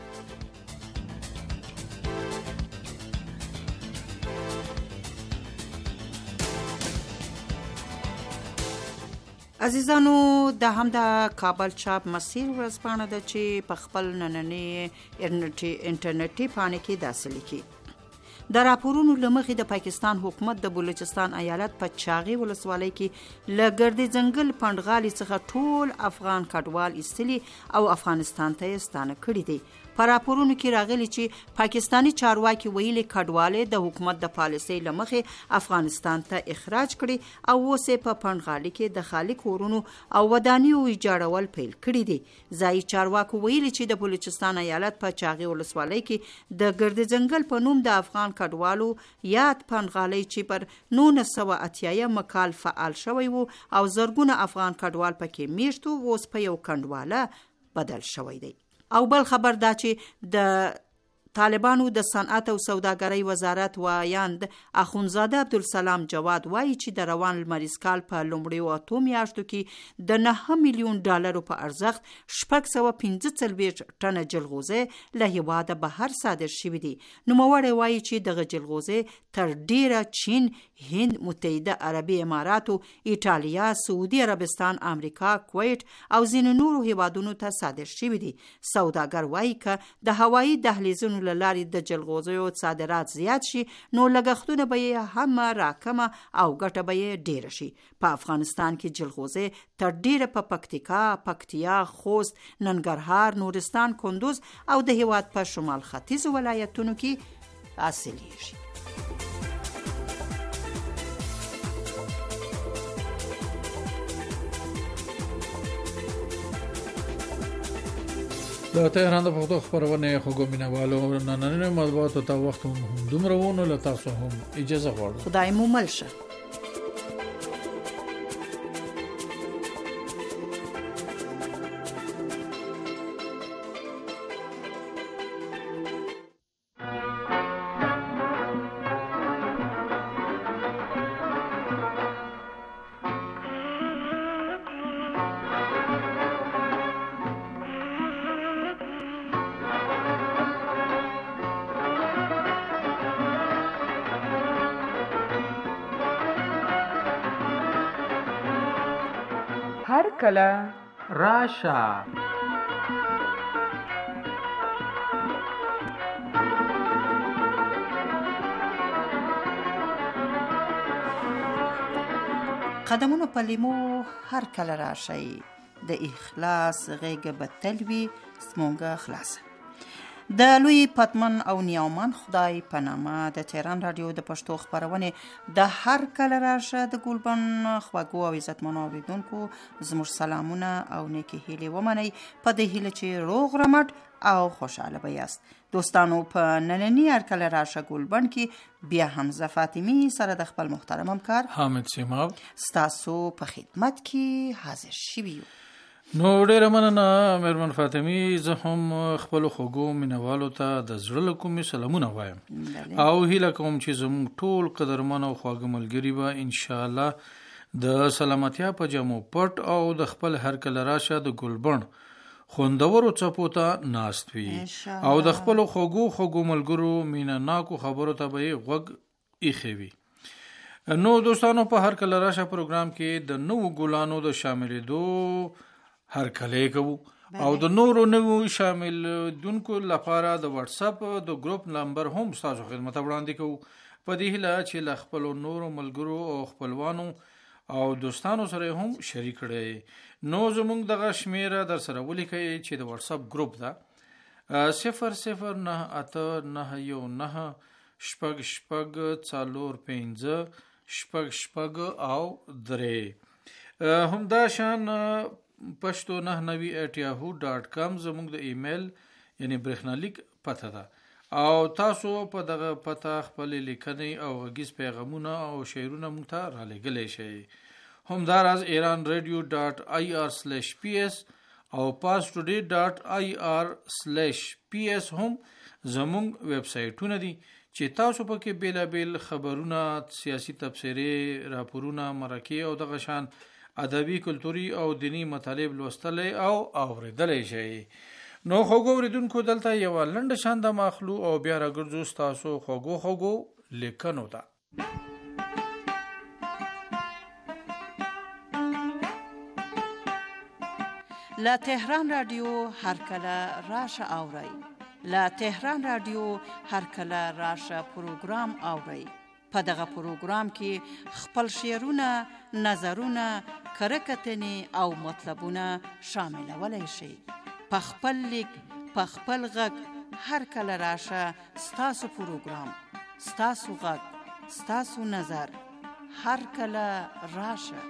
عزیزانو د هم د کابل چاپ مسیر ورځپاڼه ده چې په خپل نننۍ انټرنیټي پاڼې کې داسې لیکي. د راپورونو لمخې د پاکستان حکومت د بلوچستان ایالت په چاغي ولسوالۍ کې له ګردې ځنګل پندغالي څخه ټول افغان کډوال ایستلي او افغانستان ته ستانه کړي دي. په راپورونو کې راغلي چې پاکستانی چارواکي ویلي کډوالې د حکومت د پالیسۍ لمخې افغانستان ته اخراج کړي او اوس په پندغالي کې د خالي کورونو او ودانیو ایجاړول پیل کړي دي. ځایي چارواکو ویلي چې د بلوچستان ایالت په چاغي ولسوالۍ کې د ګردې ځنګل په نوم د افغان کډوالو یاد پنغالۍ چې پر نولس سوه اتیا کال فعال شوی وو او زرګونه افغان کډوال پکې میشت وو اوس په یو کډواله بدل شوی دی. او بل خبر دا چې د طالبانو د صنعت او سوداګرۍ وزارت وایاند اخونزاده عبدالسلام جواد وایي چې د روان لمریز کال په لومړیو اتو میاشتو کې د نه میلیون ډالرو په ارزښت شپږ سوه پنځه څلوېښت ټنه جلغوزې له هیواده بهر صادر شوي دي. نوموړی وایي چې دغه جلغوزې تر ډیره چین، هند، متحده عربي اماراتو، ایټالیا، سعودي عربستان، امریکا، کویت او ځینو نورو هیوادونو ته صادر شوي دي. سوداګر وایي که د هوایي دهلیزونو بندرونو له لارې د جلغوزیو صادرات زیات شي نو لګښتونه به یې هم راکمه او ګټه به یې ډیره شي. په افغانستان کې جلغوزي تر ډیره په پکتیکا، پکتیا، خوست، ننګرهار، نورستان، کندوز او د هیواد په شمال ختیځ ولایتونو کې حاصلیږي. د تهران د پښتو خبرونه خوږو مینوالو نننې مطبوعاتو ته وخت هم دومره ونه له تاسو هم اجازه غواړم. خدای مو مل شه. هر کله راشه. قدمونو په لیمو هر کله راشي، د اخلاص غیږ به تل وي زموږ خلاصه. د لوی پتمن او نیاومن خدای په نامه د تهران رادیو د پښتو خبرونه د هر کله راشه د ګلبن خواږو او عزتمنو اوریدونکو زموږ سلامونه او نیکې هیلې ومنئ په دې هیله چې روغ رمټ او خوشحاله به یاست. دوستانو په نننی هر کله راشه ګلبن کې بیا حمزه فاطمی سره د خپل محترم همکار حامد سیماب ستاسو په خدمت کې حاضر شوي یو. نو ډیره مننه مېرمن فاطمی. زه هم خپل خوږو مینوالو ته د زړه له کومې سلامونه وایم او هیله کوم چې زموږ ټول قدرمن او خواږه ملګري به انشاءالله د سلامتیا په جامو پټ او د خپل هر کله راشه د ګلبن خوندورو څپو ته ناست وي او د خپل خوږو خوږو ملګرو مینه ناکو خبرو ته به یې غوږ ایښی وي. نو دوستانو په هر کله راشه پروګرام کې د نوو ګلانو د شاملېدو هر کله کوو او د نورو نوو شامل دونکو لپاره د واتس اپ د ګروپ نمبر هم تاسو خدمت وړاندې کوو په دې هیله چې ل خپل نورو ملګرو او خپلوانو او دوستانو سره هم شریک کړئ. نو زموږ دغه شمیره در سره ولیکئ چې د واتس اپ ګروپ ده صفر صفر نه اته نه یو نه شپږ شپږ څلور پنځه شپږ شپږ او درې. همدا شان پښتو نه نوي ایٹ یاهو ډاٹ کام زموږ د ایمیل یعنی برېښنالیک پته ده او تاسو په دغه پته خپل لیکنې او غږیز پیغامونه او شعرونه موږ ته را لېږلی شئ. همداراز ایران رادیو ډاٹ آی آر سلیش پی ایس او پاس ټوډے ډاٹ آی آر سلیش پی ایس هم زموږ ویب سایټونه دي چې تاسو پکې بیلابیل خبرونه، سیاسي تبصرې، راپورونه، مرکې او دغه شان ادبي، کلتوري او دینی مطالب لوستلی او اوریدلی شئ. نو خوږو اوریدونکو دلته یوه لنډه شان د ماخلو او بیا راګرځو ستاسو خوږو خوږو لیکنو ته. له تهران رادیو هر کله راشه اورئ. له تهران رادیو هر کله راشه پروګرام اورئ. په دغه پروګرام کې خپل شعرونه، نظرونه، کرکتنې او مطلبونه شاملولی شئ. په خپل لیک، په خپل غږ هر کله راشه ستاسو پروګرام، ستاسو غږ، ستاسو نظر هر کله راشه.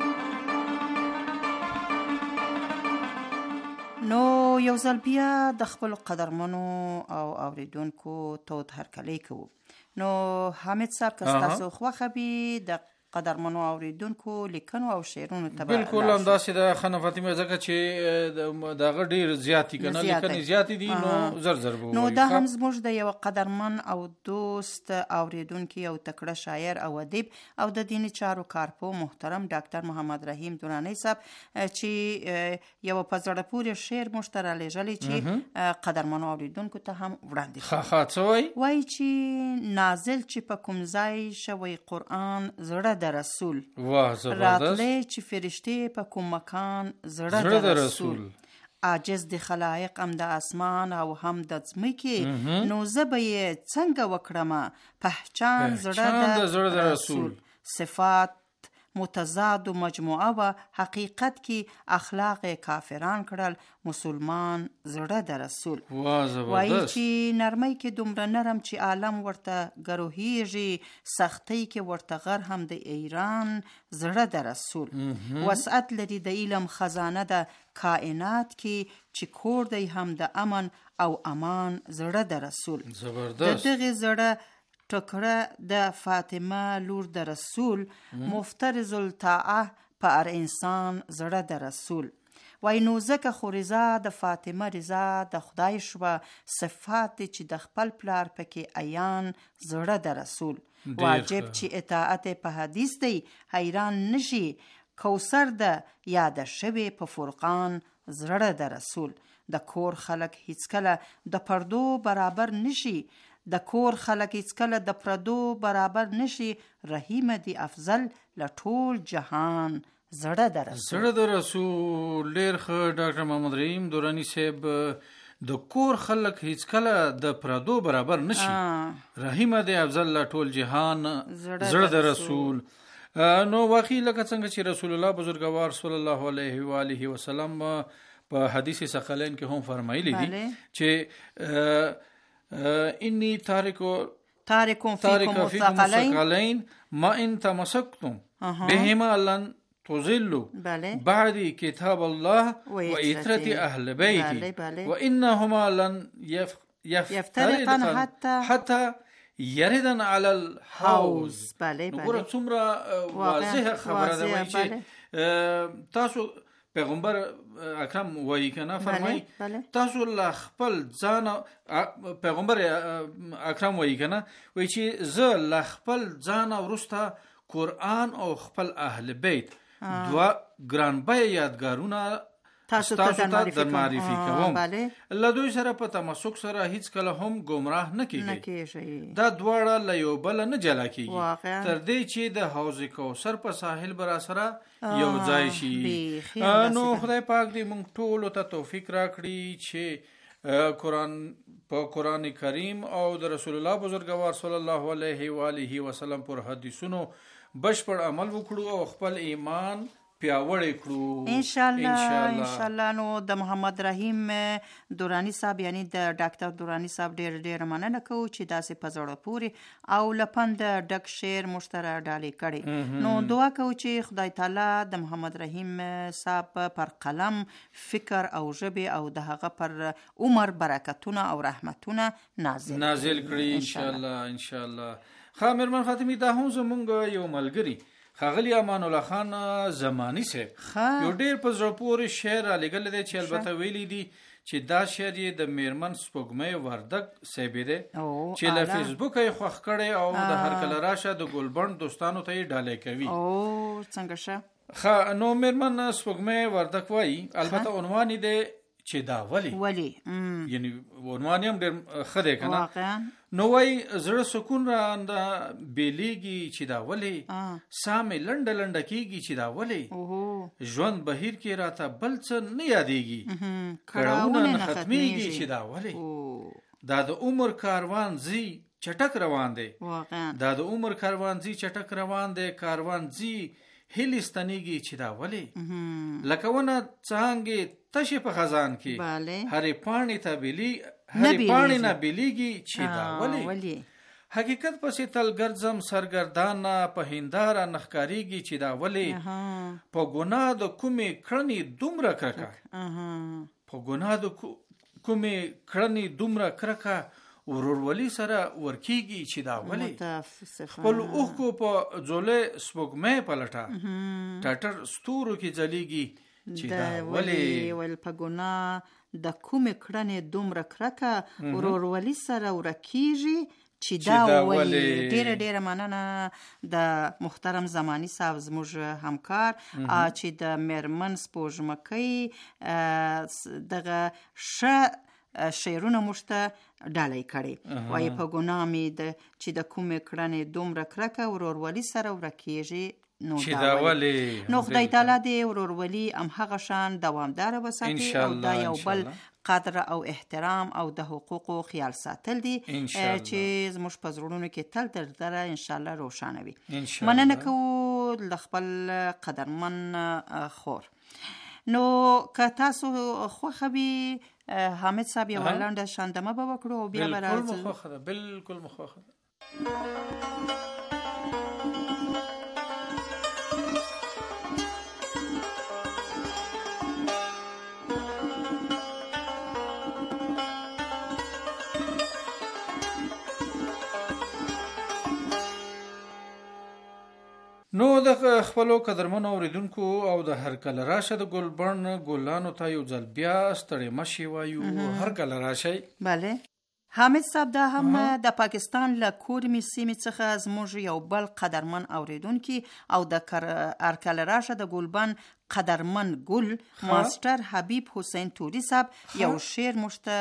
نو یو ځل بیا د خپل قدرمنو او اوریدونکو تود هرکلی کوو. نو حامد صاحب که ستاسو خوښه وي د قدرمنو اوریدونکو لیکنو او شعرونو ته بالکل همداسې ده خانم فاطمه، ځکه چې دغه ډېر زیاتې که نه لیکنې زیاتې دي نو زر زر به نو دا هم زموږ د یو قدرمن او دوست اوریدونکي او تکړه شاعر او ادیب او د دیني چارو کارپو محترم ډاکټر محمد رحیم درانی صاحب چې یو په زړه پورې شعر موږ ته رالیږلی چې قدرمنو اوریدونکو ته هم وړاندې ښه ښه څه وایي؟ وایي چې نازل چې په کوم ځای شوی قرآن زړه د رسول، واه زبردست. راتلی چې فرشتې په کوم مکان زړه د رسول، عاجز د خلایق هم د اسمان او هم د ځمکې، نو زه به یې څنګه وکړم پهچان زړه د رسول. صفات متضاد و مجموعه و حقیقت کی اخلاق کافران کړل مسلمان زړه د رسول. وایي چې نرمۍ کې دومره نرم چې عالم ورته ګروهیږي، سختۍ کې ورته غر هم د ایران زړه د رسول. وسعت لري د علم خزانه د کائنات کې چې کور دی هم د امن او امان زړه د رسول. د دغه زړه ټکړه د فاطمه لور د رسول، مفترض الطاعه په هر انسان زړه د رسول. وای نو ځکه خو رضا د فاطمه رضا د خدای شوه، صفات چې د خپل پلار پکې عیان زړه د رسول. واجب چې اطاعت په حدیث دی حیران نشي، کوثر د یاد شوی په فرقان زړه د رسول. د کور خلک هیڅ کله د پردو برابر نشي، د کور خلک هیڅ کله د پردو برابر نشي، رحیم دی افضل لټول جهان زړه د رسول. زړه د رسول. ډیر ښه ډاکټر محمد رحیم دورانی صاحب، د کور خلک هیڅ کله د پردو برابر نشي، رحیم دی افضل لټول جهان زړه د رسول. نو واقعي لکه څنګه چې رسول الله بزرګوار صلی الله علیه و آله وسلم په حدیث ثقلین کې هم فرمایلی دي چې انی تارکو تارکون فیکم ثقلین ما ان تمسکتم بهما لن تضلوا بعدی کتاب الله و اطرت اهل بیتی و انهما لن یفترقن حتی یردن علی الحوض. نگوره څومره واضح خبره ده چې تاسو پیغمبر اکرم وایي کنه، فرمایي تاسو له خپل ځان، پیغمبر اکرم وایي کنه، وایي چې زه له خپل ځان وروسته قرآن او خپل اهل بیت دوه ګرانبیه یادګارونه تاسو ته در معرفي کوم. له دوی سره په تمسک سره هیڅ کله هم گمراه نه کیږي. دا دواړه له یو بل نه جلا کیږي تر دې چې د حوض کوثر په ساحل برا سره یو ځای شي. نو خدای پاک دې موږ ټول ته توفیق راکړي چې قرآن په قرآن کریم او د رسول الله بزرګوار صلی الله علیه و آله وسلم پر حدیثونو بشپړ عمل وکړو او خپل ایمان پیاوړی کړو ان شاء الله. ان شاء الله. نو د محمد رحیم دورانی صاحب یعنی د ډاکټر دورانی صاحب ډیر ډیر مننه کوو چې داسې په زړه پورې او لپند ډک شعر مشتره ډالې کړي. نو دعا کوو چې خدای تعالی د محمد رحیم صاحب پر قلم، فکر او ژبه او د هغه پر عمر برکتونه او رحمتونه نازل نازل کړي ان شاء الله. ان شاء الله. خامرمن فاطمی دا هم زمونږ یو ملګری خاغلی امان الله خان زمانی صاحب یو ډیر په زړه پورې شعر علیګل دی چې البته ویلی دی چې دا شعر یې د میرمن سپوږمۍ وردک صاحب دی چې له فیسبوک یې خوښ کړی او د هر کله راشه د ګلبند دوستانو ته یې ډالۍ کوي. او څنګه شه خا نو میرمن سپوږمۍ وردک وایي، البته عنوان دی چې دا ولی ولی یعنی عنوان هم ډیر ښه دی کنه. نو وای زړه سکون را اند بیلیږي چې دا ولی، سامې لنډه لنډه کیږي چې دا ولی، ژوند بهیر کې راته بل څه نه یادېږي، کړهونه نه ختمېږي چې دا ولی. دا د عمر کاروان زی چټک روان دی، دا د عمر کاروان زی چټک روان دی، کاروان زی هلی ستنیږي چې دا ولی، لکه ونه څانګې تشې په خزان کې هرې پاڼې ته بیلی هرې پاڼې نه بیلیږي چې دا ولی. حقیقت پسې تل ګرځم سرګردانه، په هنداره نخکاریږي چې دا ولی، په ګناه د کومې کړنې دومره کرکه، په ګناه د کومې کړنې دومره کرکه، ورورولي سره ورکیږي چې دا ولی، خپل اوښکو په ځولې سپوږمۍ پلټه، ټټر ستورو کې ځلیږي چې دا ولی. ول په ګناه د کومې کړنې دومره کرکه، ورورولي سره ورکیږي چې دا ولی. ډیره ډیره مننه د محترم زمانی صاحب زموږ همکار چې د میرمن سپوږمکۍ دغه ښه شعرونه موږ ته ډالۍ کړي. وایي په ګناه مې د چې د کومې کړنې دومره کرکه، ورورولي سره ورکیږي نو چې دا ولې نو خدای تعالی دې ورورولي هم هغه شان دوامدار وساتي او دا یو بل قدر او احترام او د حقوقو خیال ساتل دي چې زموږ په زړونو کې تل تر دره ان شاء الله روښانه وي. مننه کوو د خپل قدرمن خور. نو که تاسو خوښه وي حامد صاحب یو لنډه شاندمه به وکړو او بیا به راځو. بالکل مخوښه ده، بالکل مخوښه ده. نو د خپلو قدرمنو اوریدونکو او د هر کله راشه د ګلبرن ګلانو ته یو ځل بیا ستړی مشي وایو. هر کله راشئ. بله حامد صاحب دا هم د پاکستان له کورمي سیمې څخه زموږ یو بل قدرمن اوریدونکي او د هر کله راشه د ګلبرن قدرمن ګل ماستر حبیب حسین توری صاحب یو شعر مشته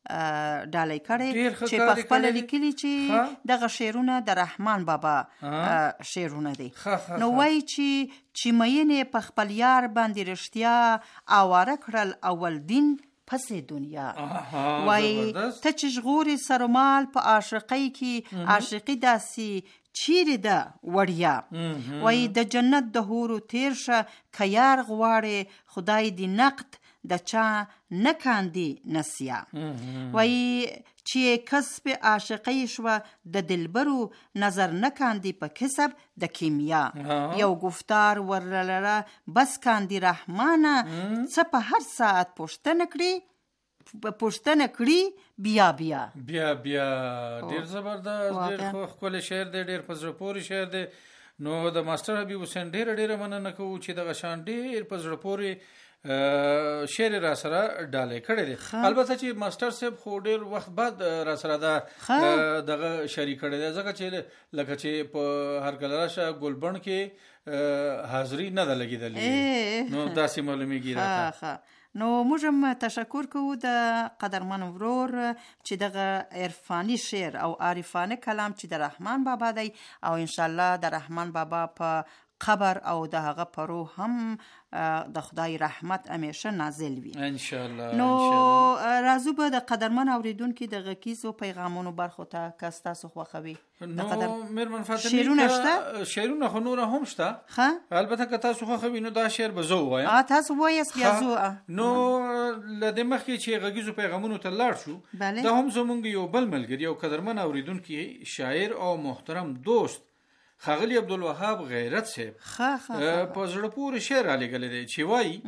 ډالۍ کړی چې په خپل لیکلي چې دغه شعرونه د رحمان بابا شعرونه دي. نو وایي چې چې مینې په خپل یار باندې رښتیا اواره کړل اول دین پسې دنیا. وایي ته چې ژغورې سرومال په عاشقۍ کې عاشقي داسې چیرې ده وړیا. وایي د جنت د حورو تیر شه که یار غواړې خدای دې نقد د چا نه کاندي نسیا. وایي چې کسب عاشقۍ شوه د دلبرو نظر نه کاندي په کسب د کیمیا. یو گفتار ورلره بس کاندي رحمانه څه په هر ساعت پوښتنه کړي پوښتنه کړي بیا بیا بیا بیا. ډیر زبردست، ډیر ښکلی شعر دی، ډیر په زړه پورې شعر دی. نو د ماسټر حبیب حسین ډیره ډیره مننه کوو چې دغه شان ډیر په زړه پورې شعر را سره ډالۍ کړی دی. البته چې ماسټر صاحب خو ډیر وخت بعد را سره دا دغه شریک کړی دی ځکه چې لکه چې په هر کله راشه ګلبرن کې حاضري نه ده لګېدلې. نو داسې معلومیږي راته. نو موږ هم تشکر کوو د قدرمن ورور چې دغه عرفاني شعر او عارفانه کلام چې د رحمان بابا دی او ان شاء الله د رحمان بابا په قبر او د هغه په روح هم د خدای رحمت همیشه نازل وي ان شاء الله. نو راځو به د قدرمن اوریدونکو د غکیزو پیغامونو برخو ته که تاسو خوښوي. نو مېرمن فاطمه شعرونه شته؟ شعرونه خو نور هم شته. ښه البته که تاسو خوښوي نو دا شعر به زه ووایم. ا تاسو وایاست بیا زه. نو له دې مخکې چې غکیزو پیغامونو ته لاړ شو دا هم زمونږ یو بل ملګری او قدرمن اوریدونکو شاعر او محترم دوست ښاغلی عبدالوهاب غیرت صاحب په زړه پورې شعر رالیږلی دی چې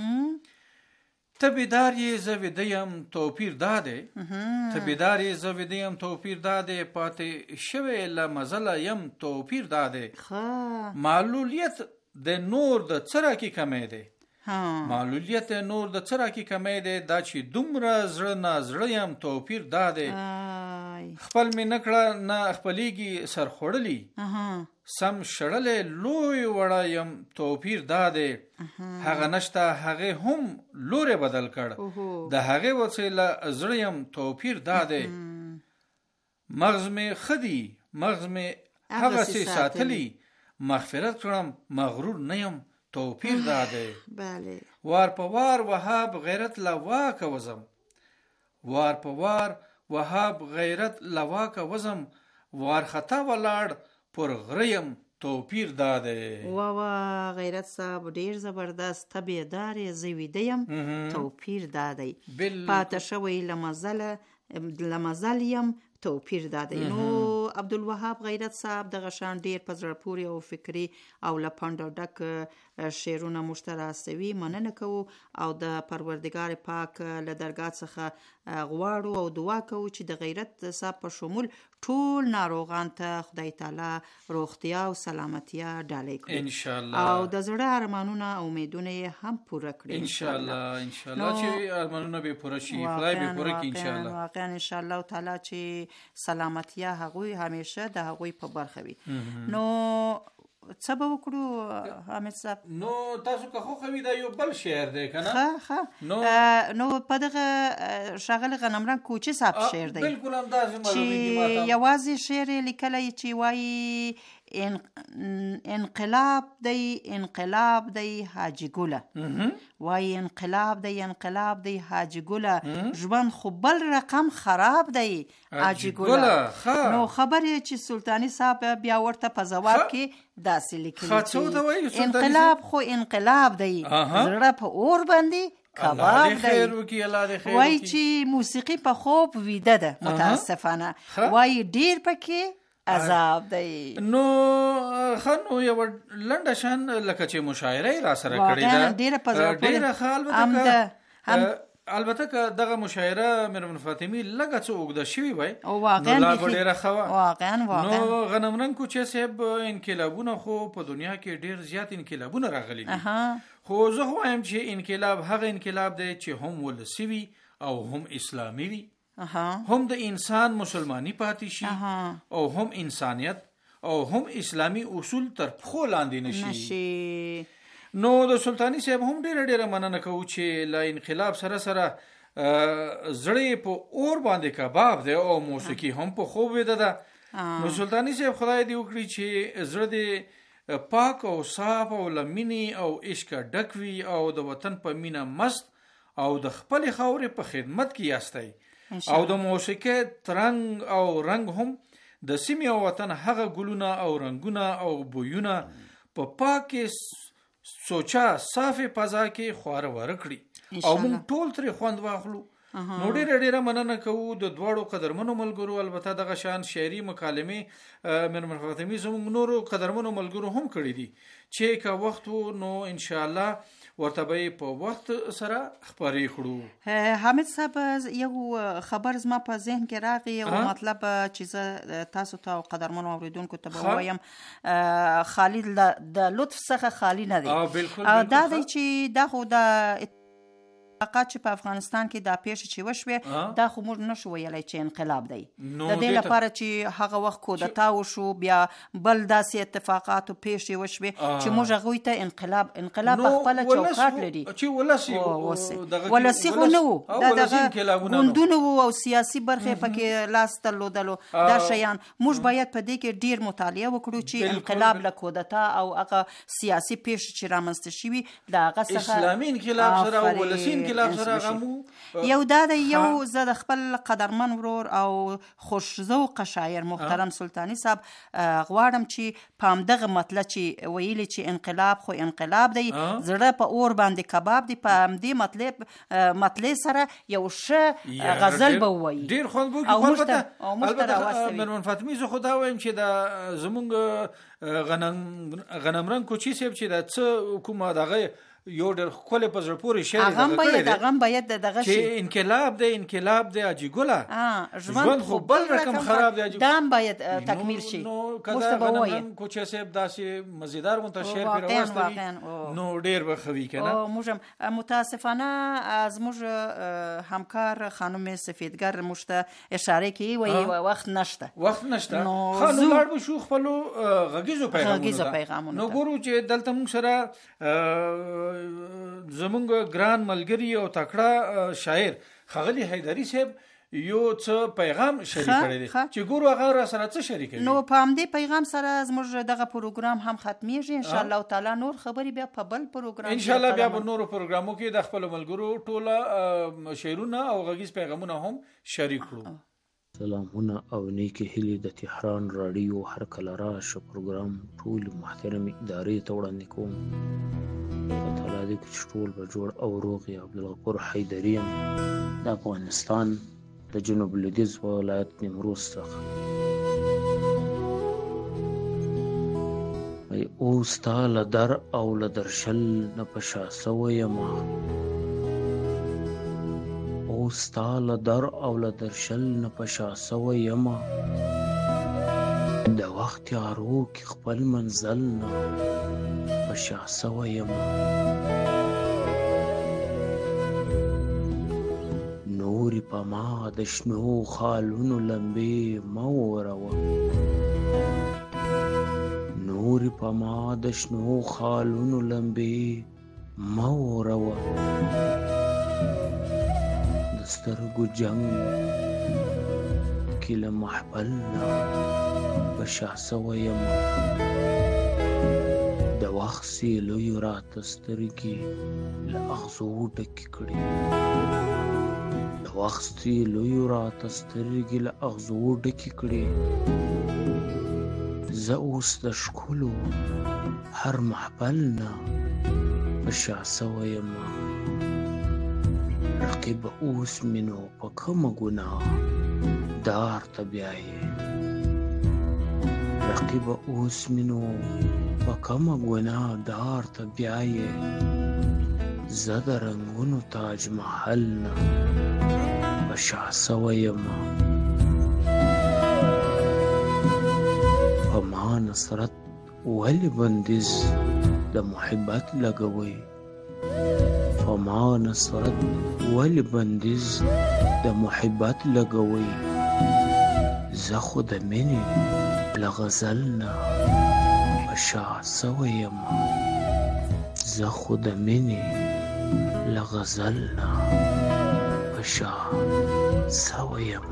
وایي ته بیدار یې زه ویده یم توپیر دا دی ته بیدار یې زه ویده یم توپیر دا دی پاتې شوی له مزله یم توپیر دا دی معلولیت د نور د څه راکې کمی دی معلولیت نور د څه راکې کمی دی دا چې دومره زړه نازړه یم توپیر دا دی خپل مې نه کړه نه خپلیږي سر خوړلی سم شړلې لوی وړه یم توپیر دا دی هغه نشته هغې هم لوری بدل کړ د هغې وسیله زړه یم توپیر دا دی مغز مې ښه دي مغز مې هغسې ساتلی مغفرت کړم مغرور نه یم توپیر دا دی وار په وار وهاب غیرت له واکه وزم وار په وار وهاب غیرت له واکه وزم وارخطا ولاړ پر غریم توپیر دا دی. وا وا غیرت صاحب ډیر زبردست. ته بیدار یې زه ویده یم توپیر دا دی پاته شوی له مزله له مزل یم توپیر دا دی. نو عبدالوهاب غیرت صاحب دغه شان ډیر په زړه پورې او فکري او له پنډو ډک شعرونه موږ ته راسوي. مننه کوو او د پروردګار پاک له درګاه څخه غواړو او دعا کوو چې د غیرت صاحب په شمول ټول ناروغان ته خدای تعالی روغتیا او سلامتیا ډالۍ کړي ان شاء الله او د زړه ارمانونه او امیدونه یې هم پوره کړي ان شاء الله ان شاء الله چې ارمانونه به پوره شي خدای به پوره کړي ان شاء الله واقعا ان شاء الله تعالی چې سلامتیا هغوی همیشه د هغوی په برخه وي. نو څه به وکړو حامد صاحب؟ نو تاسو که خوښوي دا یو بل شعر دی که نه؟ ښه ښه نو نو په دغه ښاغلي غنمرنګ کوچي صاحب شعر دی بالکل همداسې معلومېږي چې یوازې شعر یې لیکلی چې وایي انقلاب دی انقلاب دی حاجی ګله وای انقلاب دی انقلاب دی حاجی ګله ژوند خو بل رقم خراب دی حاجی ګله نو خبرې چې سلطانی صاحب بیا ورته په ځواب کې داسې لیکلي انقلاب خو انقلاب دی زړه په اور باندې کباب دی وای چې موسیقي په خوب ویده ده متاسفانه وای ډیر پکې عذاب دی نو خنو یو لنډه شان لکه چې مشاعره را سره کړې ده ډیره په ډیره خال البته که دغه مشاعره میرمن فاطمی لږه څه اوږده شوې وای واقعا ډیره ښه واقعا واقعا نو غنمرنګ کوچې صاحب انقلابونه خو په دنیا کې ډیر زیات انقلابونه راغلي دي خو زه وایم چې انقلاب هغه انقلاب دی چې هم ولسي وي او هم اسلامي وي هم د انسان مسلمانی پاتې شي او هم انسانیت او هم اسلامي اصول تر پخو لاندې نشي نو د سلطانی صاحب هم ډیره ډیره مننه کوو چې لا انقلاب سره سره زړه په اور باندې کباب دی او موسیقي هم په خوب ویده ده نو سلطانی صاحب خدای دې وکړي چې زړه دې پاک او صاف او لمینی او عشق ډک وي او د وطن په مینه مست او د خپل خاورې په خدمت کې یاستئ او د موسیقي ترنګ او رنگ هم د سیمې او وطن هغه ګلونه او رنگونه او بویونه په پاکه سوچا صافه فضا کې خوار ورکړي او موږ ټول ترې خوند واخلو نو ډیره ډیره مننه کوو د دواړو قدرمنو ملګرو البته دغه شان شعري مکالمې میرمن فاطمی زموږ نورو قدرمنو ملګرو هم کړي دي چې که وخت وو نو ان شاء الله ورته به په وخت سره خبرې کړو حامد صاحب یو خبر زما په ذهن کې راغی او مطلب چې تاسو ته قدرمنو اوریدونکو ته وایم خالد د لطف څخه خالی نه دی او دا دی چې دا خو د فقط چې په افغانستان کې دا پیښه چې وشوه دا خو موږ نشو ویلای چې انقلاب دی د دې لپاره چې هغه وخت کودتا وشو بیا بل داسې اتفاقات او پیښې وشوه چې موږ هغه ته انقلاب انقلاب په خپل چوکاټ لري چې ولسی ولسی خو نه وو دا دغه ګوندونه او سیاسي برخه پکې لاس درلودلو دا شیان موږ باید په دې کې ډیر مطالعه وکړو چې انقلاب له کودتا او هغه سیاسي پیښې چې رامنځته شوي دا هغه څخه اسلامي انقلاب سره او ولسی یو دا د یو زه د خپل قدرمن ورور او خوش ذوق شاعر محترم سلطانی صاحب غواړم چې په همدغه مطلب چې ویلي چې انقلاب خو انقلاب دی زړه په اور باندې کباب دی په همدې مطلب مطلب سره یو ښه غزل به ووایي ډېر خوند به وکړي البته میرمن فاطمي زه خو دا وایم چې دا زمونږ غنمرنګ کوچي صاحب چې دا څه کومه دغه یو ډېر ښکلی په زړه پورې شعر یې هغه باید هغه باید دغه شي چې انقلاب دی انقلاب دی حاجي ګله ژوند خو بل رقم خراب دی دا هم باید تکمیل شي نو که دا غنمرنګ کوچی صاحب داسې مزیدار مونته شعر پرې راوستوي نو ډېر به ښه وي که نه موږ متاسفانه زموږ همکار خانم سفیدګر موږ ته اشاره کوي وایي وخت نشته وخت نشته ښه نو لاړ به شو خپلو غږیزو پیغامونو نو ګورو چې دلته موږ سره زمونږ ګران ملګری او تکړه شاعر ښاغلي حیدري صاحب یو څه پیغام شریک کړی دی چې ګورو هغه را سره څه شریکوي نو په همدې پیغام سره زموږ دغه پروګرام هم ختمیږي ان شاء الله تعالی نور خبرې بیا په بل پروګرام ان شاء الله بیا په نورو پروګرامو کې د خپل ملګرو ټوله شعرونه او غږیز پیغامونه هم شریک کړو سلامونه او نیکی هیلې د تهران رادیو هر کله راشه پروګرام ټول محترم ادارې ته وړاندې کوم په تعالی دې چې ټول به جوړ او روغ یا عبدالغفور حیدري یم د افغانستان د جنوب لویدیځ ولایت نیمروز څخه وایي اوس تا له در او له درشل نه په شا سوی یمه اوس تا له در او له درشل نه په شا سوی یمه د وخت تیارو کې خپل منزل نه په شا سوی یمه نورې په ما د شنو خالونو لمبې مه وروه نورې په ما د شنو خالونو لمبې مه وروه د سترګو جنګ کې له محفل نه په شا سوی یم د وخت سیلیو راته سترګې له اغزو ډکې کړې د وخت سیلیو راته سترګې له اغزو ډکې کړې زه اوس د ښکلو هر محفل نه په شا سوی یم رقیب اوس مینو په کومه ګناه دار ته بیایې رقیب اوس مینو په کومه ګناه دار ته بیایې زه د رنګونو تاج محل نه په شا سوی یم په ما نصرت ولې بندیز د محبت لګوئ فما نصرت ولې بندیز د محبت لګوئ زه خو د مینې له غزل نه په شا سوی یم زه خو د مینې له غزل نه په شا سوی یم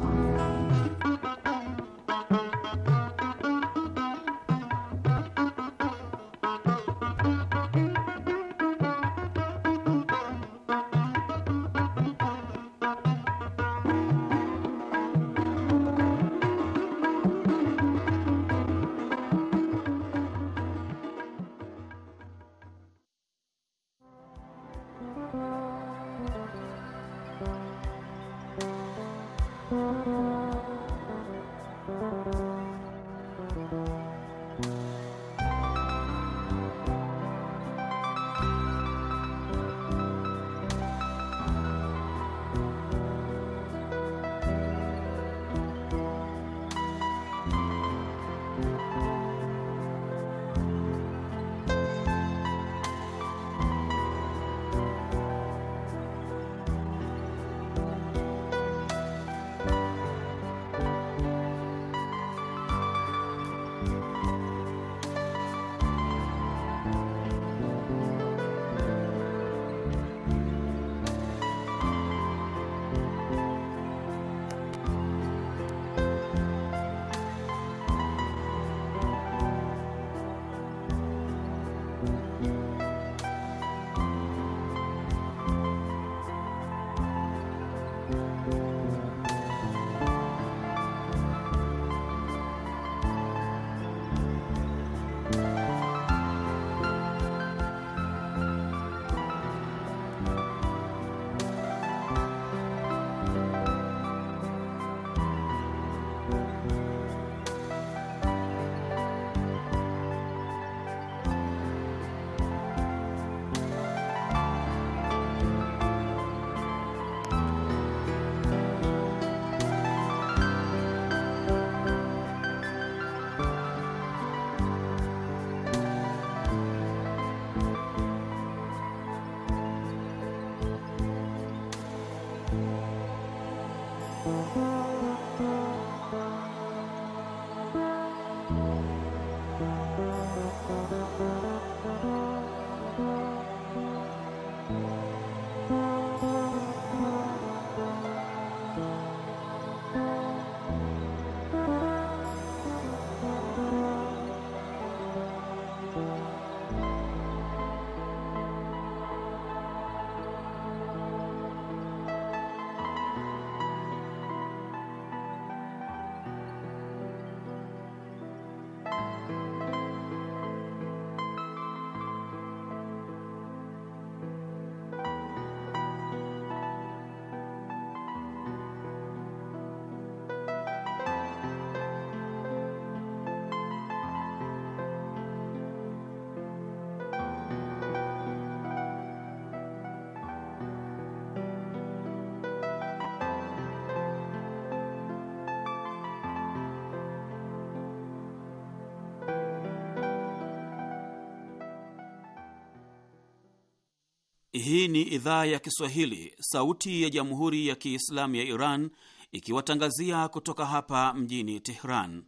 Hii ni idhaa ya Kiswahili, sauti ya Jamhuri ya Kiislamu ya Iran, ikiwatangazia kutoka hapa mjini Tehran.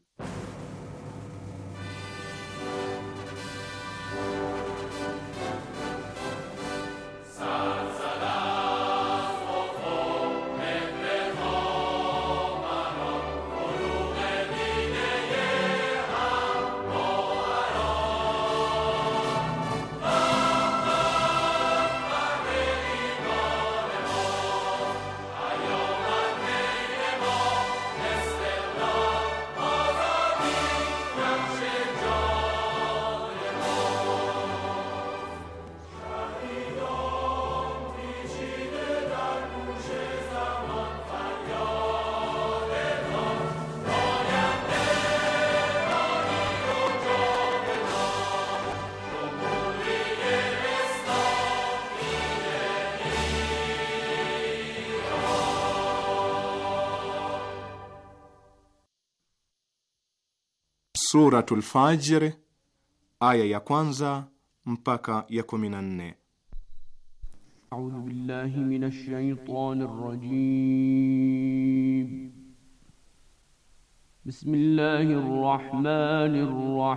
Suratul Fajr aya ya kwanza mpaka ya kumi na nne. A'udhu billahi minash shaitanir rajim. Bismillahir rahmanir rahim.